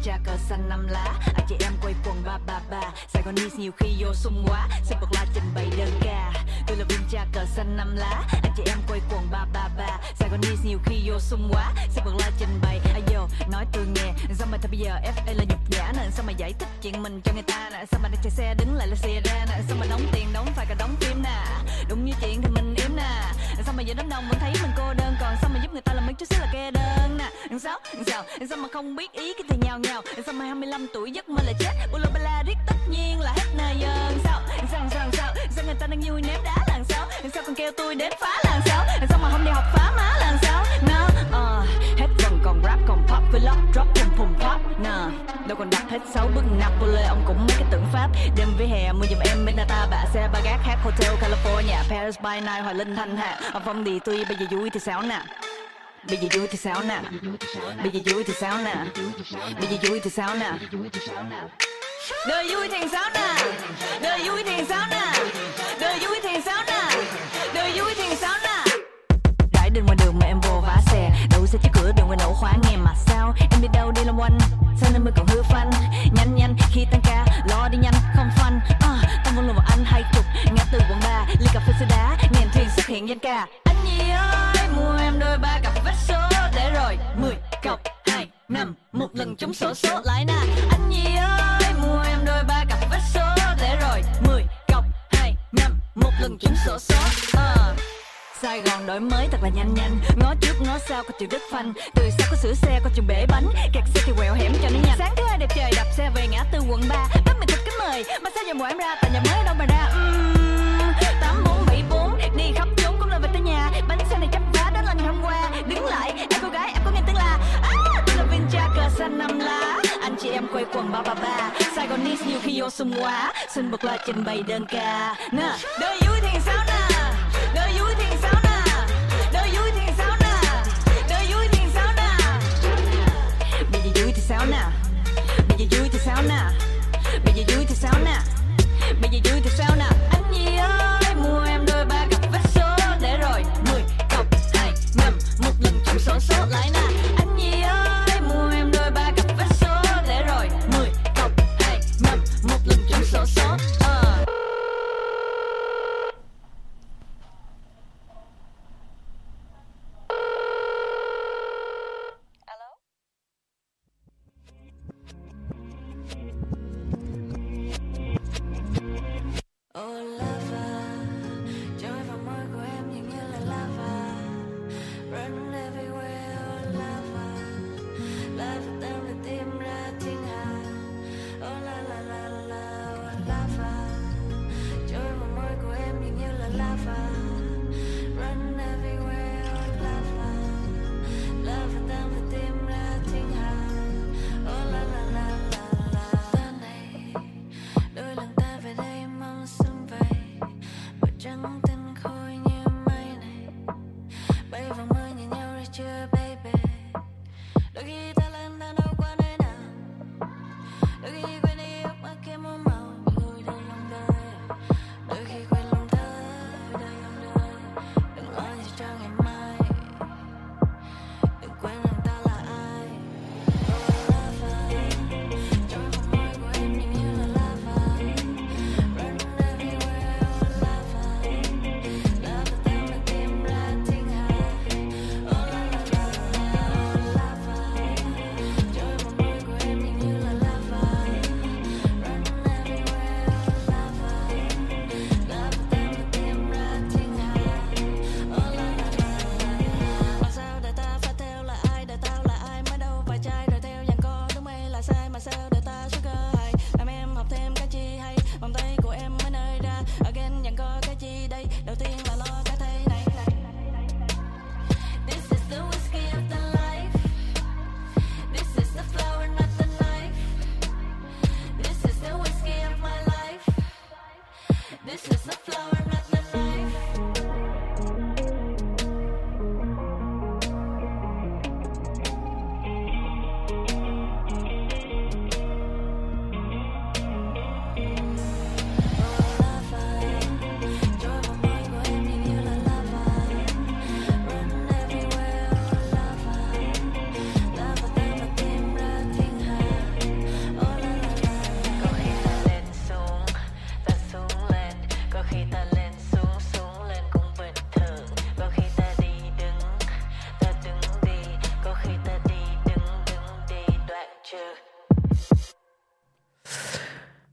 cha cờ xanh 5 lá. Anh chị em quay quần 333. Sài Gòn Nice nhiều khi vô sung quá, xin bật la trình bày đơn ca. Tôi là viên cha cờ xanh 5 lá. Anh chị em quay quần 333. Sài Gòn Nice nhiều khi vô sung quá, xin bật la trình bày. Ayo, nói tôi nghe, sao mà bây giờ FA là nhục nhã nè, sao mà giải thích chuyện mình cho người ta nè, sao mà đang chạy xe đứng lại là xe ra nè, sao mà đóng tiền đóng phải cả đóng phim nè, đúng như chuyện thì mình yếm nè, sao mà giờ đám đông vẫn thấy mình cô đơn, còn sao mà giúp người ta làm mấy chút xíu là kê đơn nè, sao mà không biết ý cái thì nhào nhào, sao mà 25 tuổi giấc mơ là chết, bula bala riết tất nhiên là hết nơi dân, sao người ta đang vui ném đá là sao còn kêu tôi đến phá là sao mà không đi học phá má là sao, no, hết phần còn rap còn pop vlog drop pum pop, nè đâu còn đặt hết 6 bước Napoli ông cũng mấy cái tưởng pháp, đêm với hè mua giùm em Menata bạ xe ba gác hát hotel California Paris by night Hoài Linh Thanh Hà ở phong đi tuy bây giờ vui thì sao nè. Bây giờ vui thì sao nè. Bây giờ vui thì sao nè. Bây giờ vui thì sao nè. Đời vui thì sao nè. Đời vui thì sao nè. Đời vui thì sao nè. Đời vui thì sao nè. Rải đến ngoài đường mà em vô vá xe, đậu xe trước cửa đường quay nổ khóa nghe mà sao em đi đâu đi làm quanh, sao nên mới còn hư phanh, nhanh khi tăng ca lo đi nhanh không phanh, tâm vẫn luôn vào anh 20 ngã từ quận 3 ly cà phê sữa đá nghẹn thuyền xuất hiện danh ca. Anh Nhi ơi mua em đôi 3 cặp vé số để rồi 10 cọc 2 5 một lần trúng xổ số lại nè. Anh Nhi ơi mua em đôi 3 cặp vé số để rồi 10 cọc 2 5 một lần trúng xổ số. Sài Gòn đổi mới thật là nhanh, ngó trước ngó sau có chữ đất phanh, từ sau có sửa xe có chừng bể bánh, kẹt xe thì quẹo hẻm cho nó nhanh. Sáng thứ hai đẹp trời đạp xe về ngã tư quận 3, bắt mình thật kính mời mà sao giờ mùa em ra tại nhà mới đâu mà ra. 8474 đi khắp trốn cũng lên về tới nhà, bánh xe này chấp vá đó là ngày hôm qua. Đứng lại em cô gái em có nghe tiếng là tôi là viên cha cờ xanh 5 lá. Anh chị em quay quần 333, Sài Gòn Nice nhiều khi vô sung quá, xin bật la trình bày đơn ca. Nè đời vui thì sao nè. Đời vui thì sao nè. Đời vui thì sao nè. Đời vui thì sao nè. Bây giờ vui thì sao nè. Bây giờ vui thì sao nè. Bây giờ vui thì sao nè. Bây giờ vui thì sao nè. Anh Nhi ơi mua em đôi 3 cặp vé số để rồi 10 cọc 2 5 một lần trúng xổ số lại nè. Anh Nhi ơi mua em đôi 3 cặp vé số để rồi 10 cọc 2 5 một lần trúng xổ số.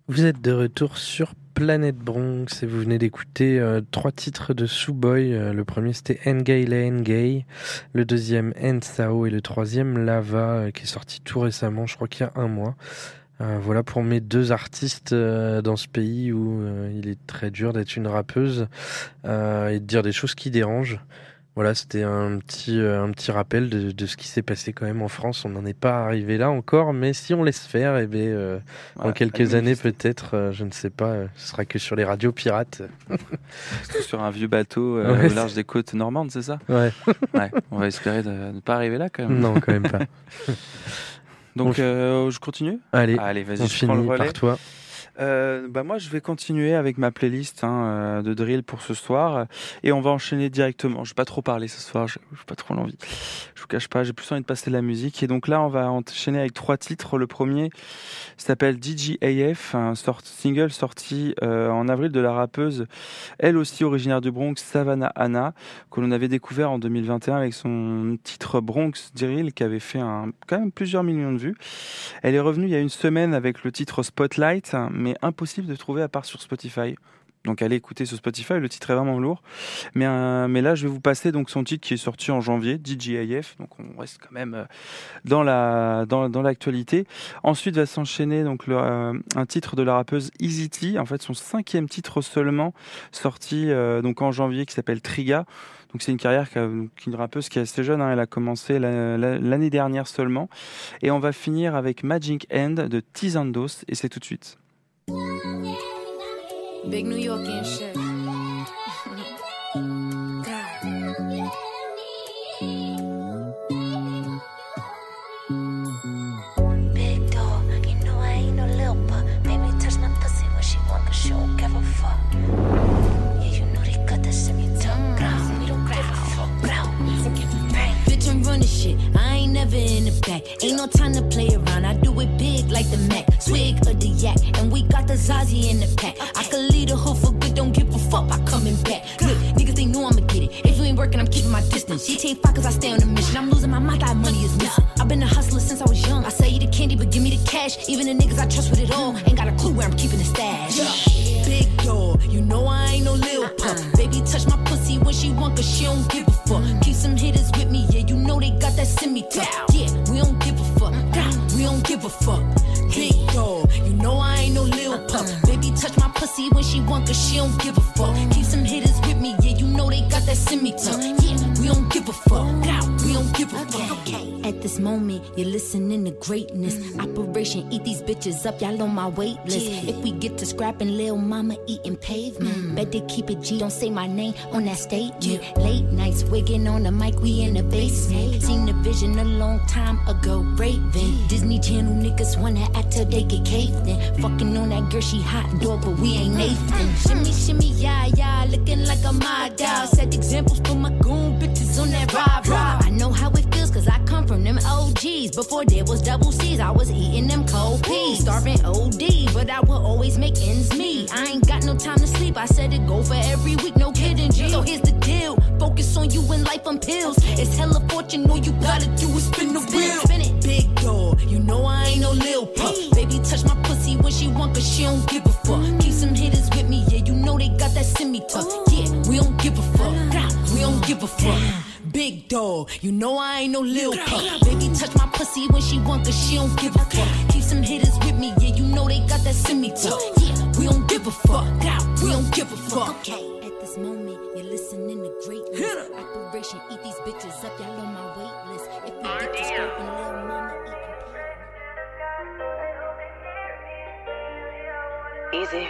Vous êtes de retour sur Planète Bronx et vous venez d'écouter 3 titres de Subboy. Le premier c'était Ngay La Ngay, le deuxième Nsao et le troisième Lava qui est sorti tout récemment, je crois qu'il y a 1 mois. Voilà pour mes 2 artistes dans ce pays où il est très dur d'être une rappeuse et de dire des choses qui dérangent. Voilà, c'était un petit rappel de ce qui s'est passé quand même en France. On n'en est pas arrivé là encore, mais si on laisse faire, dans quelques années peut-être, je ne sais pas, ce sera que sur les radios pirates. Sur un vieux bateau au large des côtes normandes, c'est ça ? Ouais. Ouais. On va espérer de ne pas arriver là quand même. Non, quand même pas. Donc je continue ? Allez, vas-y, on je prends le finit relais. par toi. Moi je vais continuer avec ma playlist de drill pour ce soir et on va enchaîner directement. Je vais pas trop parler ce soir, j'ai pas trop l'envie, je vous cache pas, j'ai plus envie de passer de la musique. Et donc là on va enchaîner avec 3 titres. Le premier s'appelle DGAF, un single sorti en avril de la rappeuse, elle aussi originaire du Bronx, Savannah Anna, que l'on avait découvert en 2021 avec son titre Bronx Drill qui avait fait quand même plusieurs millions de vues. Elle est revenue il y a une semaine avec le titre Spotlight, mais impossible de trouver à part sur Spotify. Donc allez écouter sur Spotify, le titre est vraiment lourd. Mais là, je vais vous passer donc son titre qui est sorti en janvier, DGAF. Donc on reste quand même dans l'actualité. Ensuite va s'enchaîner donc un titre de la rappeuse Easy T, en fait son 5e titre seulement, sorti donc en janvier, qui s'appelle Triga. Donc c'est une carrière qu'une rappeuse qui est assez jeune, elle a commencé l'année dernière seulement. Et on va finir avec Magic End de Tizandos, et c'est tout de suite. Big New York and shit. Big dog, you know I ain't no lil' pup. Baby touch my pussy when she want, 'cause she don't give a fuck. Yeah, you know they got that semi-tongue. We don't give a fuck. Bitch, I'm running shit. I ain't never in the back. Ain't no time to play around. I do it big like the Mac. Swig of the yak. And we got the Zazie in the pack. I could lead a hood for good. Don't give a fuck by coming back. Look, niggas, they know I'ma get it. If you ain't working, I'm keeping my distance. She take 5 'cause I stay on the mission. I'm losing my mind. That money is missing. I've been a hustler since I was young. I sell you the candy, but give me the cash. Even the niggas I trust with it all ain't got a clue where I'm keeping the stash. Big dog, you know I ain't no lil' pup. Baby touch my pussy when she want, 'cause she don't give a fuck. Keep some hitters with me, yeah, you know they got that semi-tuck. Yeah, we don't give a fuck. We don't give a fuck. Big dog, you know I ain't no lil' pup. Baby touch my pussy when she want, 'cause she don't give a fuck. Keep some hitters with me, yeah, you know they got that semi-tuck. Yeah, we don't give a fuck. We don't give a fuck. At this moment, you're listening to greatness. Operation Eat These Bitches Up, y'all on my wait list. If we get to scrapping, lil' mama eating pavement. Better keep it G, don't say my name on that statement. Late nights wigging on the mic, we in the basement. Seen the vision a long time ago, Raven. Disney Channel niggas wanna act till they get caved in. Fucking on that girl, she hot dog, but we ain't Nathan. Shimmy, shimmy, yeah, looking like a my dog. Set examples for my goon bitches on that rah-rah. I know how it feels, 'cause I come from them OGs. Before there was double C's, I was eating them cold peas. Starving OD, but I will always make ends meet. I ain't got no time to sleep, I said it go for every week, no kidding, G. So here's the deal, focus on you and life on pills. It's hella fortune, all you gotta do is spin the wheel. Spin it, big dog, you know I ain't no lil' pup. Baby touch my pussy when she want, 'cause she don't give a fuck. Keep some hitters with me, yeah, you know they got that semi-tuck. Yeah, we don't give a fuck, we don't give a fuck. Big dog, you know I ain't no lil' pup. Baby touch my pussy when she want, 'cause she don't give a fuck. Keep some hitters with me, yeah, you know they got that semi-tuck. Yeah, we don't give a fuck, we don't give a fuck. At this moment, you're listening to greatness. Operation Eat These Bitches Up, y'all on my wait list. If we get to scrapping, lil' mama eating. Easy.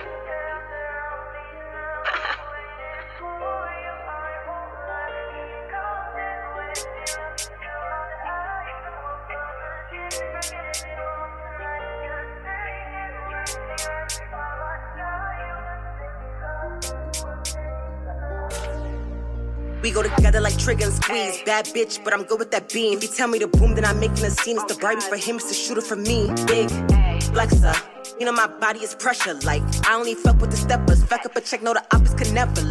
We go together like trigger and squeeze. Bad bitch, but I'm good with that beam. If you tell me to boom, then I'm making a scene. It's the Barbie for him, it's the shooter for me. Big flexer. You know my body is pressure. Like I only fuck with the steppers. Fuck up a check, no the oppas could never like.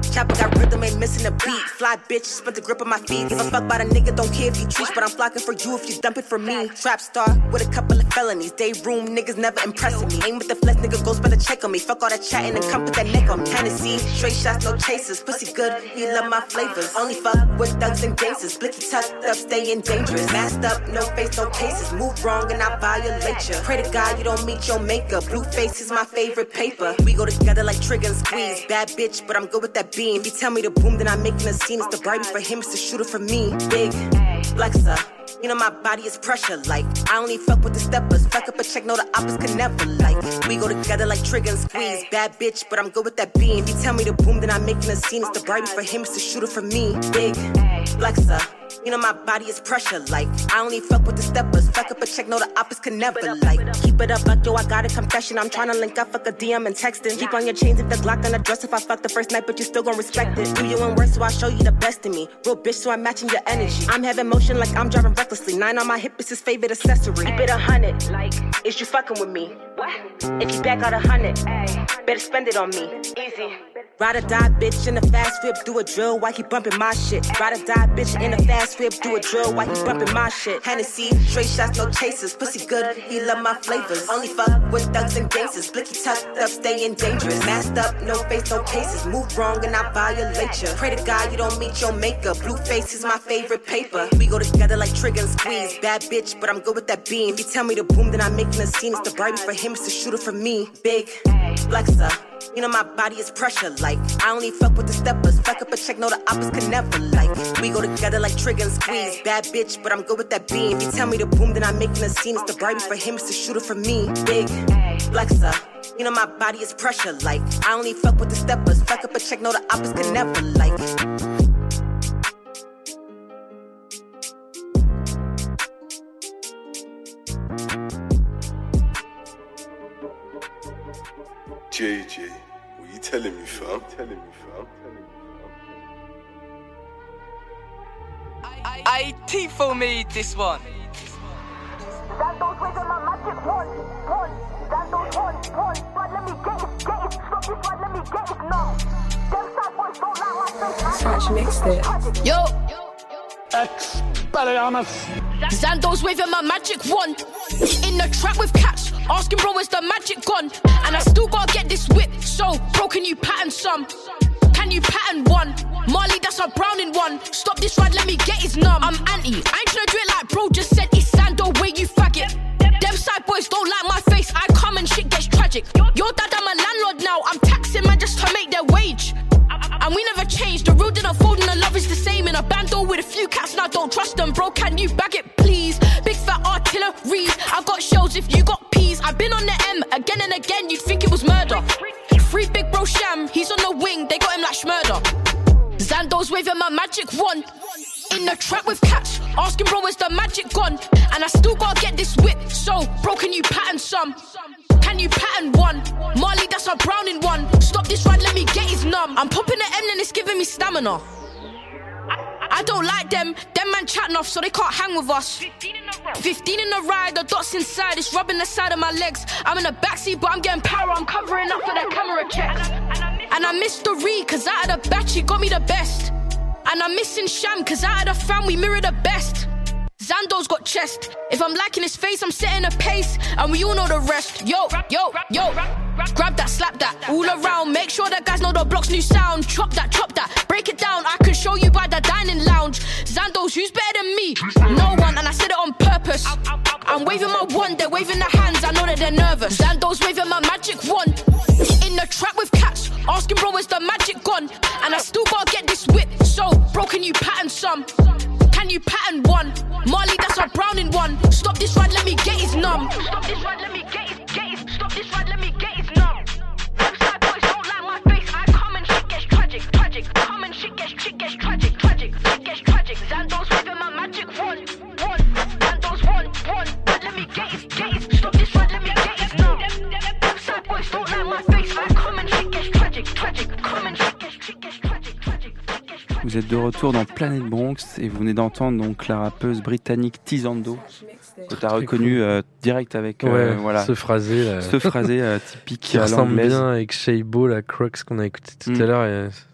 Chopper got rhythm, ain't missing a beat. Fly bitch, spent the grip on my feet. Give a fuck about a nigga, don't care if he treats, but I'm flocking for you if you dump it for me. Trap star with a couple of felonies. Day room niggas never impressing me. Aim with the flex, nigga, go spend a check on me. Fuck all that chatting and come put that neck on me. Hennessy, straight shots, no chasers. Pussy good, he love my flavors. Only fuck with thugs and gangsters. Blicky tucked up, staying dangerous. Masked up, no face, no cases. Move wrong and I violate ya. Pray to God you don't meet your maker. Blue face is my favorite paper. We go together like trigger and squeeze. Bad bitch, but I'm good with that beam. If you tell me to boom, then I'm making a scene. It's the Barbie for him, it's the shooter for me. Big flexer. You know my body is pressure, like I only fuck with the steppers. Fuck up a check, no the oppas can never like. We go together like trigger and squeeze. Bad bitch, but I'm good with that beam. If you tell me to boom, then I'm making a scene. It's the Barbie for him, it's the shooter for me. Big flexer. You know my body is pressure, like I only fuck with the steppers. Fuck up a check, no the oppas can never like. Keep it up, like yo, I got a confession. I'm tryna link up, fuck a DM and texting. Keep on your chains if the Glock on the dress. If I fuck the first night, but you still gon' respect it. Do you in worse, so I show you the best in me. Real bitch, so I'm matching your energy. I'm having motion like I'm driving recklessly. 9 on my hip is his favorite accessory. Keep it 100, like is you fucking with me? What? If you back out 100, better spend it on me. Easy. Ride or die, bitch, in a fast whip, do a drill while he bumping my shit. Ride or die, bitch, in a fast whip, do a drill while he bumping my shit. Hennessy, straight shots, no chasers. Pussy good, he love my flavors. Only fuck with thugs and gangsters. Blicky tucked up, staying dangerous. Masked up, no face, no cases. Move wrong and I violate ya. Pray to God you don't meet your maker. Blue face is my favorite paper. We go together like trigger and squeeze. Bad bitch, but I'm good with that beam. If you tell me to boom, then I'm making a scene. It's the Barbie for him, it's the shooter for me. Big flexer. You know my body is pressure, like I only fuck with the steppers. Fuck up a check, no the oppas can never like. We go together like trigger and squeeze. Bad bitch, but I'm good with that beam. If you tell me to boom, then I'm making a scene. It's the Barbie for him, it's the shooter for me. Big flexer. You know my body is pressure, like I only fuck with the steppers. Fuck up a check, no the oppas can never like. JJ, what you telling me, fam? I Tifo made this one. Scratch mixed it. Yo! Zando's waving my magic wand. In the trap with cats, asking bro where's the magic gone. And I still gotta get this whip, so bro can you pattern some? Can you pattern one? Marley, that's a Browning one. Stop this ride, let me get his numb. I'm anti, I ain't tryna do it like bro just said. It's Zando way you faggot. Them side boys don't like my face, I come and shit gets tragic. Yo dad, I'm a landlord now, I'm taxing man just to make their wage. And we never changed, the road didn't fold and the love is the same. In a bando with a few cats and I don't trust them. Bro, can you bag it please? Big fat artillery, I got shells if you got peas. I've been on the M again and again, you'd think it was murder. Free big bro Sham, he's on the wing, they got him like Schmurder. Zando's waving my magic wand. In the trap with cats, asking bro where's the magic gone. And I still gotta get this whip, so bro can you pattern some? Can you pattern one? Marley, that's a Browning one. Stop this ride, let me get his numb. I'm popping the M and it's giving me stamina. I don't like them man chatting off so they can't hang with us. 15 in the ride, the dots inside, it's rubbing the side of my legs. I'm in the backseat but I'm getting power, I'm covering up for the camera checks. And I missed the Reed cause out of the batch he got me the best. And I'm missing Sham cause out of the fam we mirror the best. Zando's got chest. If I'm liking his face, I'm setting a pace. And we all know the rest. Yo. Grab that, slap that. All around, make sure that guys know the block's new sound. Chop that. Break it down, I can show you by the dining lounge. Zando's, who's better than me? No one, and I said it on purpose. I'm waving my wand, they're waving their hands. I know that they're nervous. Zando's waving my magic wand. In the trap with cats, asking bro where's the magic gone. And I still gotta get this whip, so bro can you pattern some? Can you pattern one? Marley, that's a Browning one. Stop this ride, let me get his numb. Stop this ride, let me get his. Stop this ride, let me get his numb. Side boys don't like my face. I come and shit gets tragic. Come and shit gets tragic. Shit gets tragic. Zando's waving my magic wand. Zando's one. Let me get his. Stop this ride, let me get his numb. Side boys don't like my face. I come and shit gets tragic. Come and shit gets tragic. Vous êtes de retour dans Planète Bronx et vous venez d'entendre donc la rappeuse britannique Tizando que tu as reconnu direct avec voilà, ce phrasé typique qui ressemble bien avec Shaybo, la Crocs qu'on a écouté tout à l'heure. Et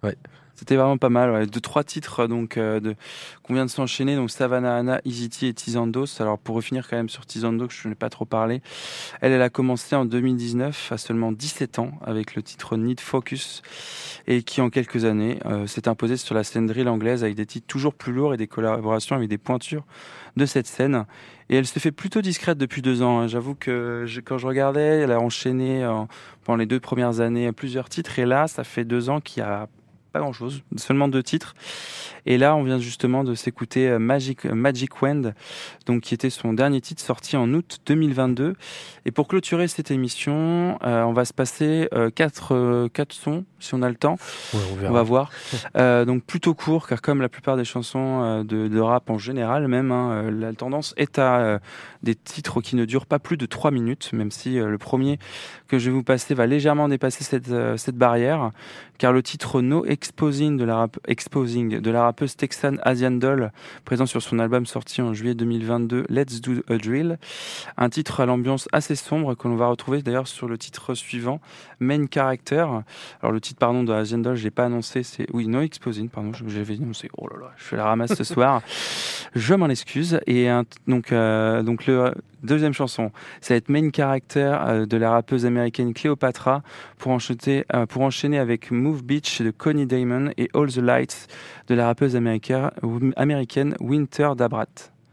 Ouais. C'était vraiment pas mal, ouais. 2-3 titres donc qu'on vient de s'enchaîner, donc Savannah Anna, Easy T et Tizandos. Alors pour revenir quand même sur Tizandos, je n'ai pas trop parlé. Elle a commencé en 2019 à seulement 17 ans avec le titre Need Focus et qui en quelques années s'est imposée sur la scène drill anglaise avec des titres toujours plus lourds et des collaborations avec des pointures de cette scène. Et elle se fait plutôt discrète depuis 2 ans. J'avoue que quand je regardais, elle a enchaîné pendant les 2 premières années plusieurs titres et là ça fait 2 ans qu'il y a pas grand chose, seulement 2 titres. Et là, on vient justement de s'écouter Magic Wind, donc qui était son dernier titre sorti en août 2022. Et pour clôturer cette émission, on va se passer 4 sons, si on a le temps. Ouais, on va voir. Donc plutôt court, car comme la plupart des chansons de rap en général, même, la tendance est à des titres qui ne durent pas plus de 3 minutes, même si le premier que je vais vous passer va légèrement dépasser cette barrière, car le titre No Exposing de la rappeuse texane Asian Doll, présent sur son album sorti en juillet 2022, Let's Do a Drill, un titre à l'ambiance assez sombre que l'on va retrouver d'ailleurs sur le titre suivant, Main Character. Alors le titre de Asian Doll, je l'ai pas annoncé, c'est No Exposing, pardon, j'avais annoncé. Oh là là, je fais la ramasse ce soir. Je m'en excuse. Et donc le deuxième chanson, ça va être Main Character de la rappeuse américaine Cleopatra pour enchaîner avec Move Beach de Connie Damon et All the Lights de la rappeuse américaine Winter Dabrat.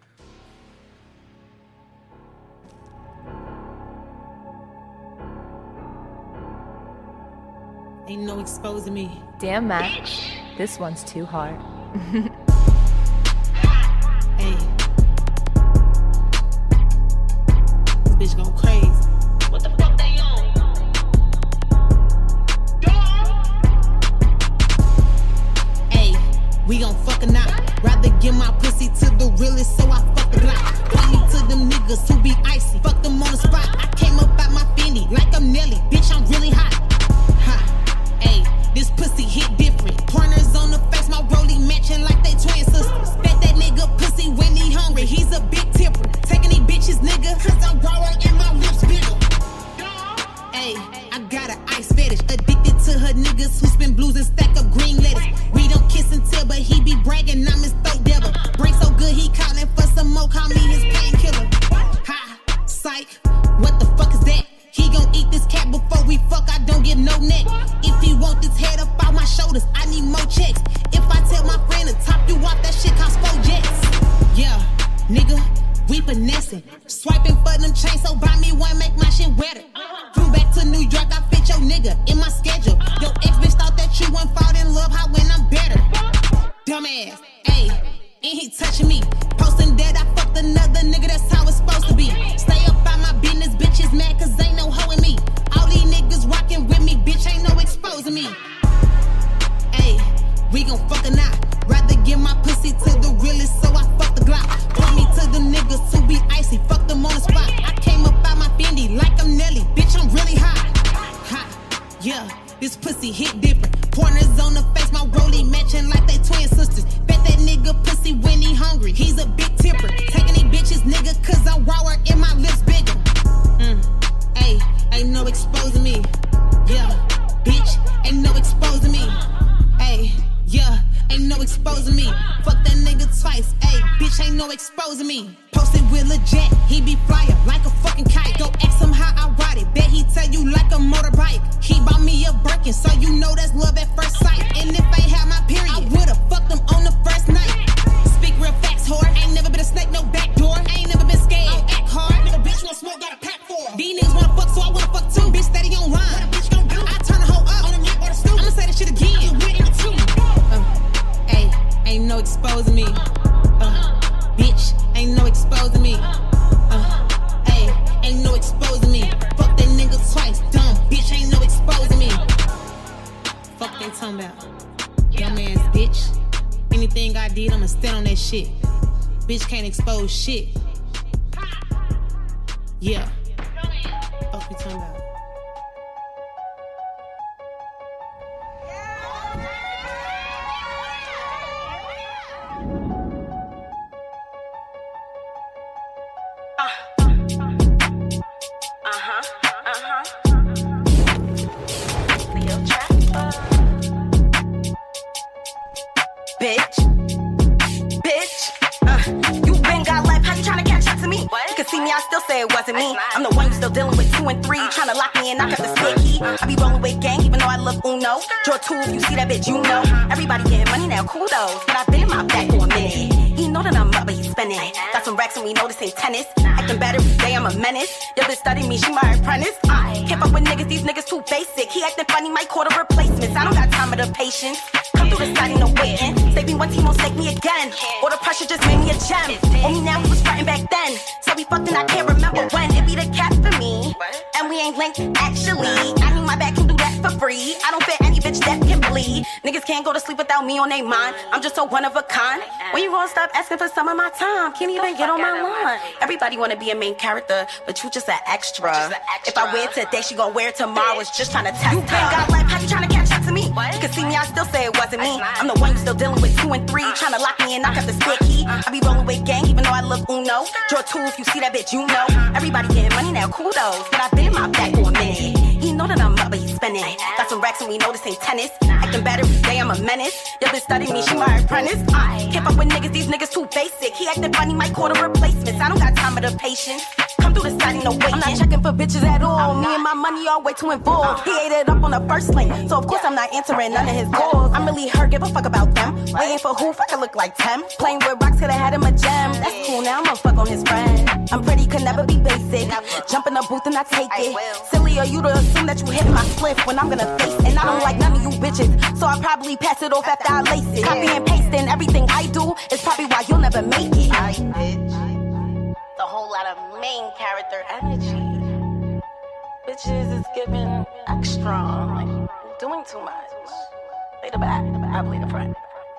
Ain't no exposing me. Damn, Matt. This one's too hard. Hey. This bitch go crazy. What the fuck they on? Hey, we gon' fuck or not. Rather give my pussy to the realest, so I fuck the block. Point me to them niggas who be icy. Fuck them on the spot. I came up out my Fendi like I'm Nelly. Bitch, I'm really hot. Ayy, this pussy hit different. Pointers on the face, my rollie matching like they twin sisters. Bet that nigga pussy when he hungry, he's a big tipper. Taking these bitches, nigga, cause I'm raw and my lips bigger. Ayy, I got an ice fetish. Addicted to her niggas who spin blues and stack up green lettuce. We don't kiss and tell, but he be bragging I'm his throat devil. Brain so good, he calling for some more, call me his painkiller. Ha, psych, what the fuck is that? He gon' eat this cat before we fuck, I don't give no neck. If he want this head up off my shoulders, I need more checks. If I tell my friend to top you off, that shit cost 4 jets. Yeah, nigga, we finessing. Swiping for them chains, so buy me one, make my shit wetter. Flew back to New York, I fit your nigga in my schedule. Your ex-bitch thought that you wouldn't fall in love, how when I'm better. Dumbass, ayy, ain't he touching me? Posting that I fucked another nigga, that's how it's supposed to be. Stay up by my business, bitches mad cause ain't no hoe in me. All these niggas rockin' with me, bitch, ain't no exposing me. Ayy, we gon' fuck or not. Rather give my pussy to the realest, so I fuck the Glock. Point me to them niggas who be icy, fuck them on the spot. I came up out my Fendi like I'm Nelly, bitch, I'm really hot. Hot, yeah, this pussy hit different. Pointers on the face, my rollie matching like they twin sisters. Bet that nigga pussy when he hungry, he's a big tipper. Taking these bitches, nigga, cause I'm rawer and my lips bigger. Ayy, ain't no exposing me. Yeah, bitch, ain't no exposing me. Ayy, yeah, ain't no exposing me. Fuck that nigga twice, ayy, bitch, ain't no exposing me. Posted with Lil Jet, he be flyer like a fucking kite. Go ask him how I ride it, bet he tell you like a motorbike. He bought me a Birkin, so you know that's love at first sight. And if I had my period, I would've fucked him on the first night. Speak real facts, whore. Ain't never been a snake, no back door. Ain't never been scared. I act hard. Nigga, bitch, want smoke, got a pack for. These niggas wanna fuck, so I wanna fuck too. Bitch, steady online. What a bitch gon' do? I turn the hoe up on the lip or the stool. I'ma say this shit again. You went in the two. Ayy, ain't no exposing me. Bitch, ain't no exposing me. Ayy, ain't no exposing me. Fuck that nigga twice, dumb bitch, ain't no exposing me. Fuck they talking about. Young man's bitch. Anything I did, I'ma stand on that shit. Bitch can't expose shit. Yeah. Fuck we talking about. me, I still say it wasn't me. I'm the one you still dealing with 2 and 3, trying to lock me in, I got the split key. I be rolling with gang, even though I look Uno. Draw 2, if you see that bitch, you know. Everybody getting money now, kudos, but I've been in my back for a minute. He know that I'm up, but he's spending. Got some racks and we know this ain't tennis. Acting bad every day, I'm a menace. Your bitch study me, she my apprentice. Keep up with niggas, these niggas too basic. He acting funny, might quarter replacements. I don't got time for the patience. Come through the side, ain't no waiting. Save me once, he won't stake me again. All the pressure just made me a gem. On me now, he was frontin' back then. So we fucked and I can't remember when. It be the cat for me, and we ain't linked actually. I need my back, can do that for free. I don't fit any bitch that can bleed. Niggas can't go to sleep without me on their mind. I'm just so one of a kind. When you gonna stop asking for some of my time? Can't even get on my line. Everybody wanna be a main character, but you just an extra. If I wear it today, she gon' wear it tomorrow. It's just trying to test. You ain't got life, how you trying to catch up to me? You can see me, I still say it wasn't me. I'm the one you still dealing with 2 and 3, trying to lock me in, knock up the split key. I be rolling with gang, even though I look Uno. Draw 2, if you see that bitch, you know. Everybody getting money now, kudos, but I've been in my back for a minute. He know that I'm up, but he's spending. Got some racks and we know this ain't tennis. Acting bad every day, I'm a menace. Your bitch study me, she my apprentice. Keep up with niggas, these niggas too basic. He acting funny, might quarter replacements. I don't got time for the patience. Come through the side, ain't no waiting. I'm not checking for bitches at all. Me and my money all way too involved. He ate it up on the first link, so of course I'm not answering none of his calls. I'm really hurt, give a fuck about them. Waiting for who? Fuck, I look like 10. Playing with rocks, could've had him a gem. That's cool, now I'ma fuck on his friend. I'm pretty, could never be basic. Jump in the booth and I take it. Silly of you to assume that you hit my spliff when I'm gonna face it. And I don't like none of you bitches, so I'll probably pass it off after I lace it. Copy and pasting everything I do is probably why you'll never make it. Aight, bitch. A whole lot of main character energy. Bitches is giving extra, like doing too much. Play the back, I play the front.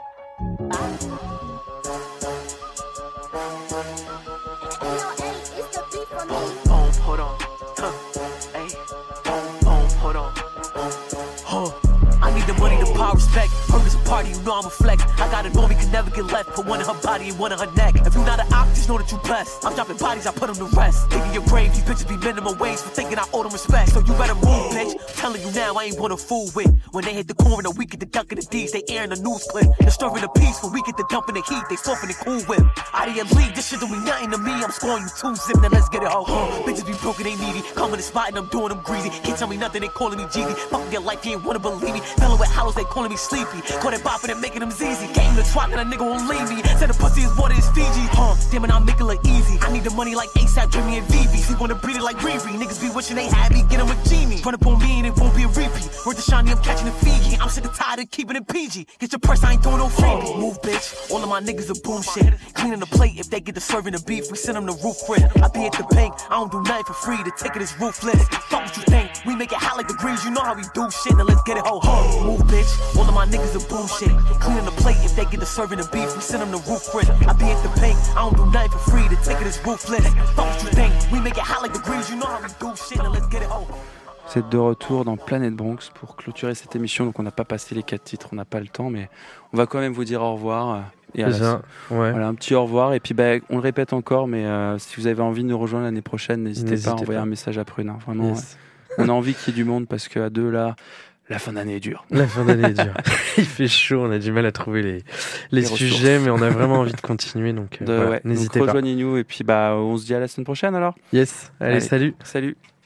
Hold on, hey, hold on, I need the money, the power, respect. Purpose of party, you know I'm a flex. I got it on me, can never get left. Put one in her body and one in her neck. If you not an op, just know that you blessed. I'm dropping bodies, I put them to rest. Digging your grave, these bitches be minimum wage for thinking I owe them respect. So you better move, bitch. Telling you now, I ain't wanna fool with. When they hit the corner, we get the dunk of the D's. They airing the news clip. They're stirring the peace when we get the dump in the heat. They soften the cool whip. Out of your league, this shit don't mean nothing to me. I'm scoring you 2 zip, now let's get it ho. Bitches be broken, they needy. Coming to spot and I'm doing them greasy. Can't tell me nothing, they calling me GD. Fucking your life, you ain't wanna believe me. Fellow with hollows, they calling me sleepy. Caught it bopping and making them easy. Game the twat and a nigga won't leave me. Said the pussy is water, is Fiji. Damn it, I'm making it look easy. I need the money like ASAP, Jimmy and Vivi. She wanna beat it like Riri. Niggas be wishing they had me, get them a genie. Run up on me and it won't be a repeat. Word to Shani, I'm catching the Fiji. I'm sick and tired of keeping it PG. Get your purse, I ain't doing no freebie. Move, bitch. All of my niggas are boom shit. Cleaning the plate if they get to serving the beef. We send them the roof grip. I be at the bank, I don't do nothing for free. The ticket is ruthless. Fuck what you think. We make it hot like degrees. You know how we do shit. Now let's get it ho. Move, bitch. All of my niggas are boom shit. Cleaning the plate if they get to serving the beef. We send them the roof grip. I be at the bank, I don't do nothing for free. The ticket is ruthless. Fuck what you think. We make it hot like degrees. You know how we do shit. Now let's get it ho. Vous êtes de retour dans Planète Bronx pour clôturer cette émission. Donc on n'a pas passé les 4 titres, on n'a pas le temps, mais on va quand même vous dire au revoir. Et voilà, un petit au revoir. Et puis on le répète encore, mais si vous avez envie de nous rejoindre l'année prochaine, n'hésitez pas à envoyer un message à Prune. Hein. Vraiment, on a envie qu'il y ait du monde parce qu'à deux là, la fin d'année est dure. La fin d'année est dure. Il fait chaud, on a du mal à trouver les sujets, mais on a vraiment envie de continuer. Donc, voilà, n'hésitez pas. Rejoignez-nous et puis on se dit à la semaine prochaine alors. Yes, allez. Salut. Salut.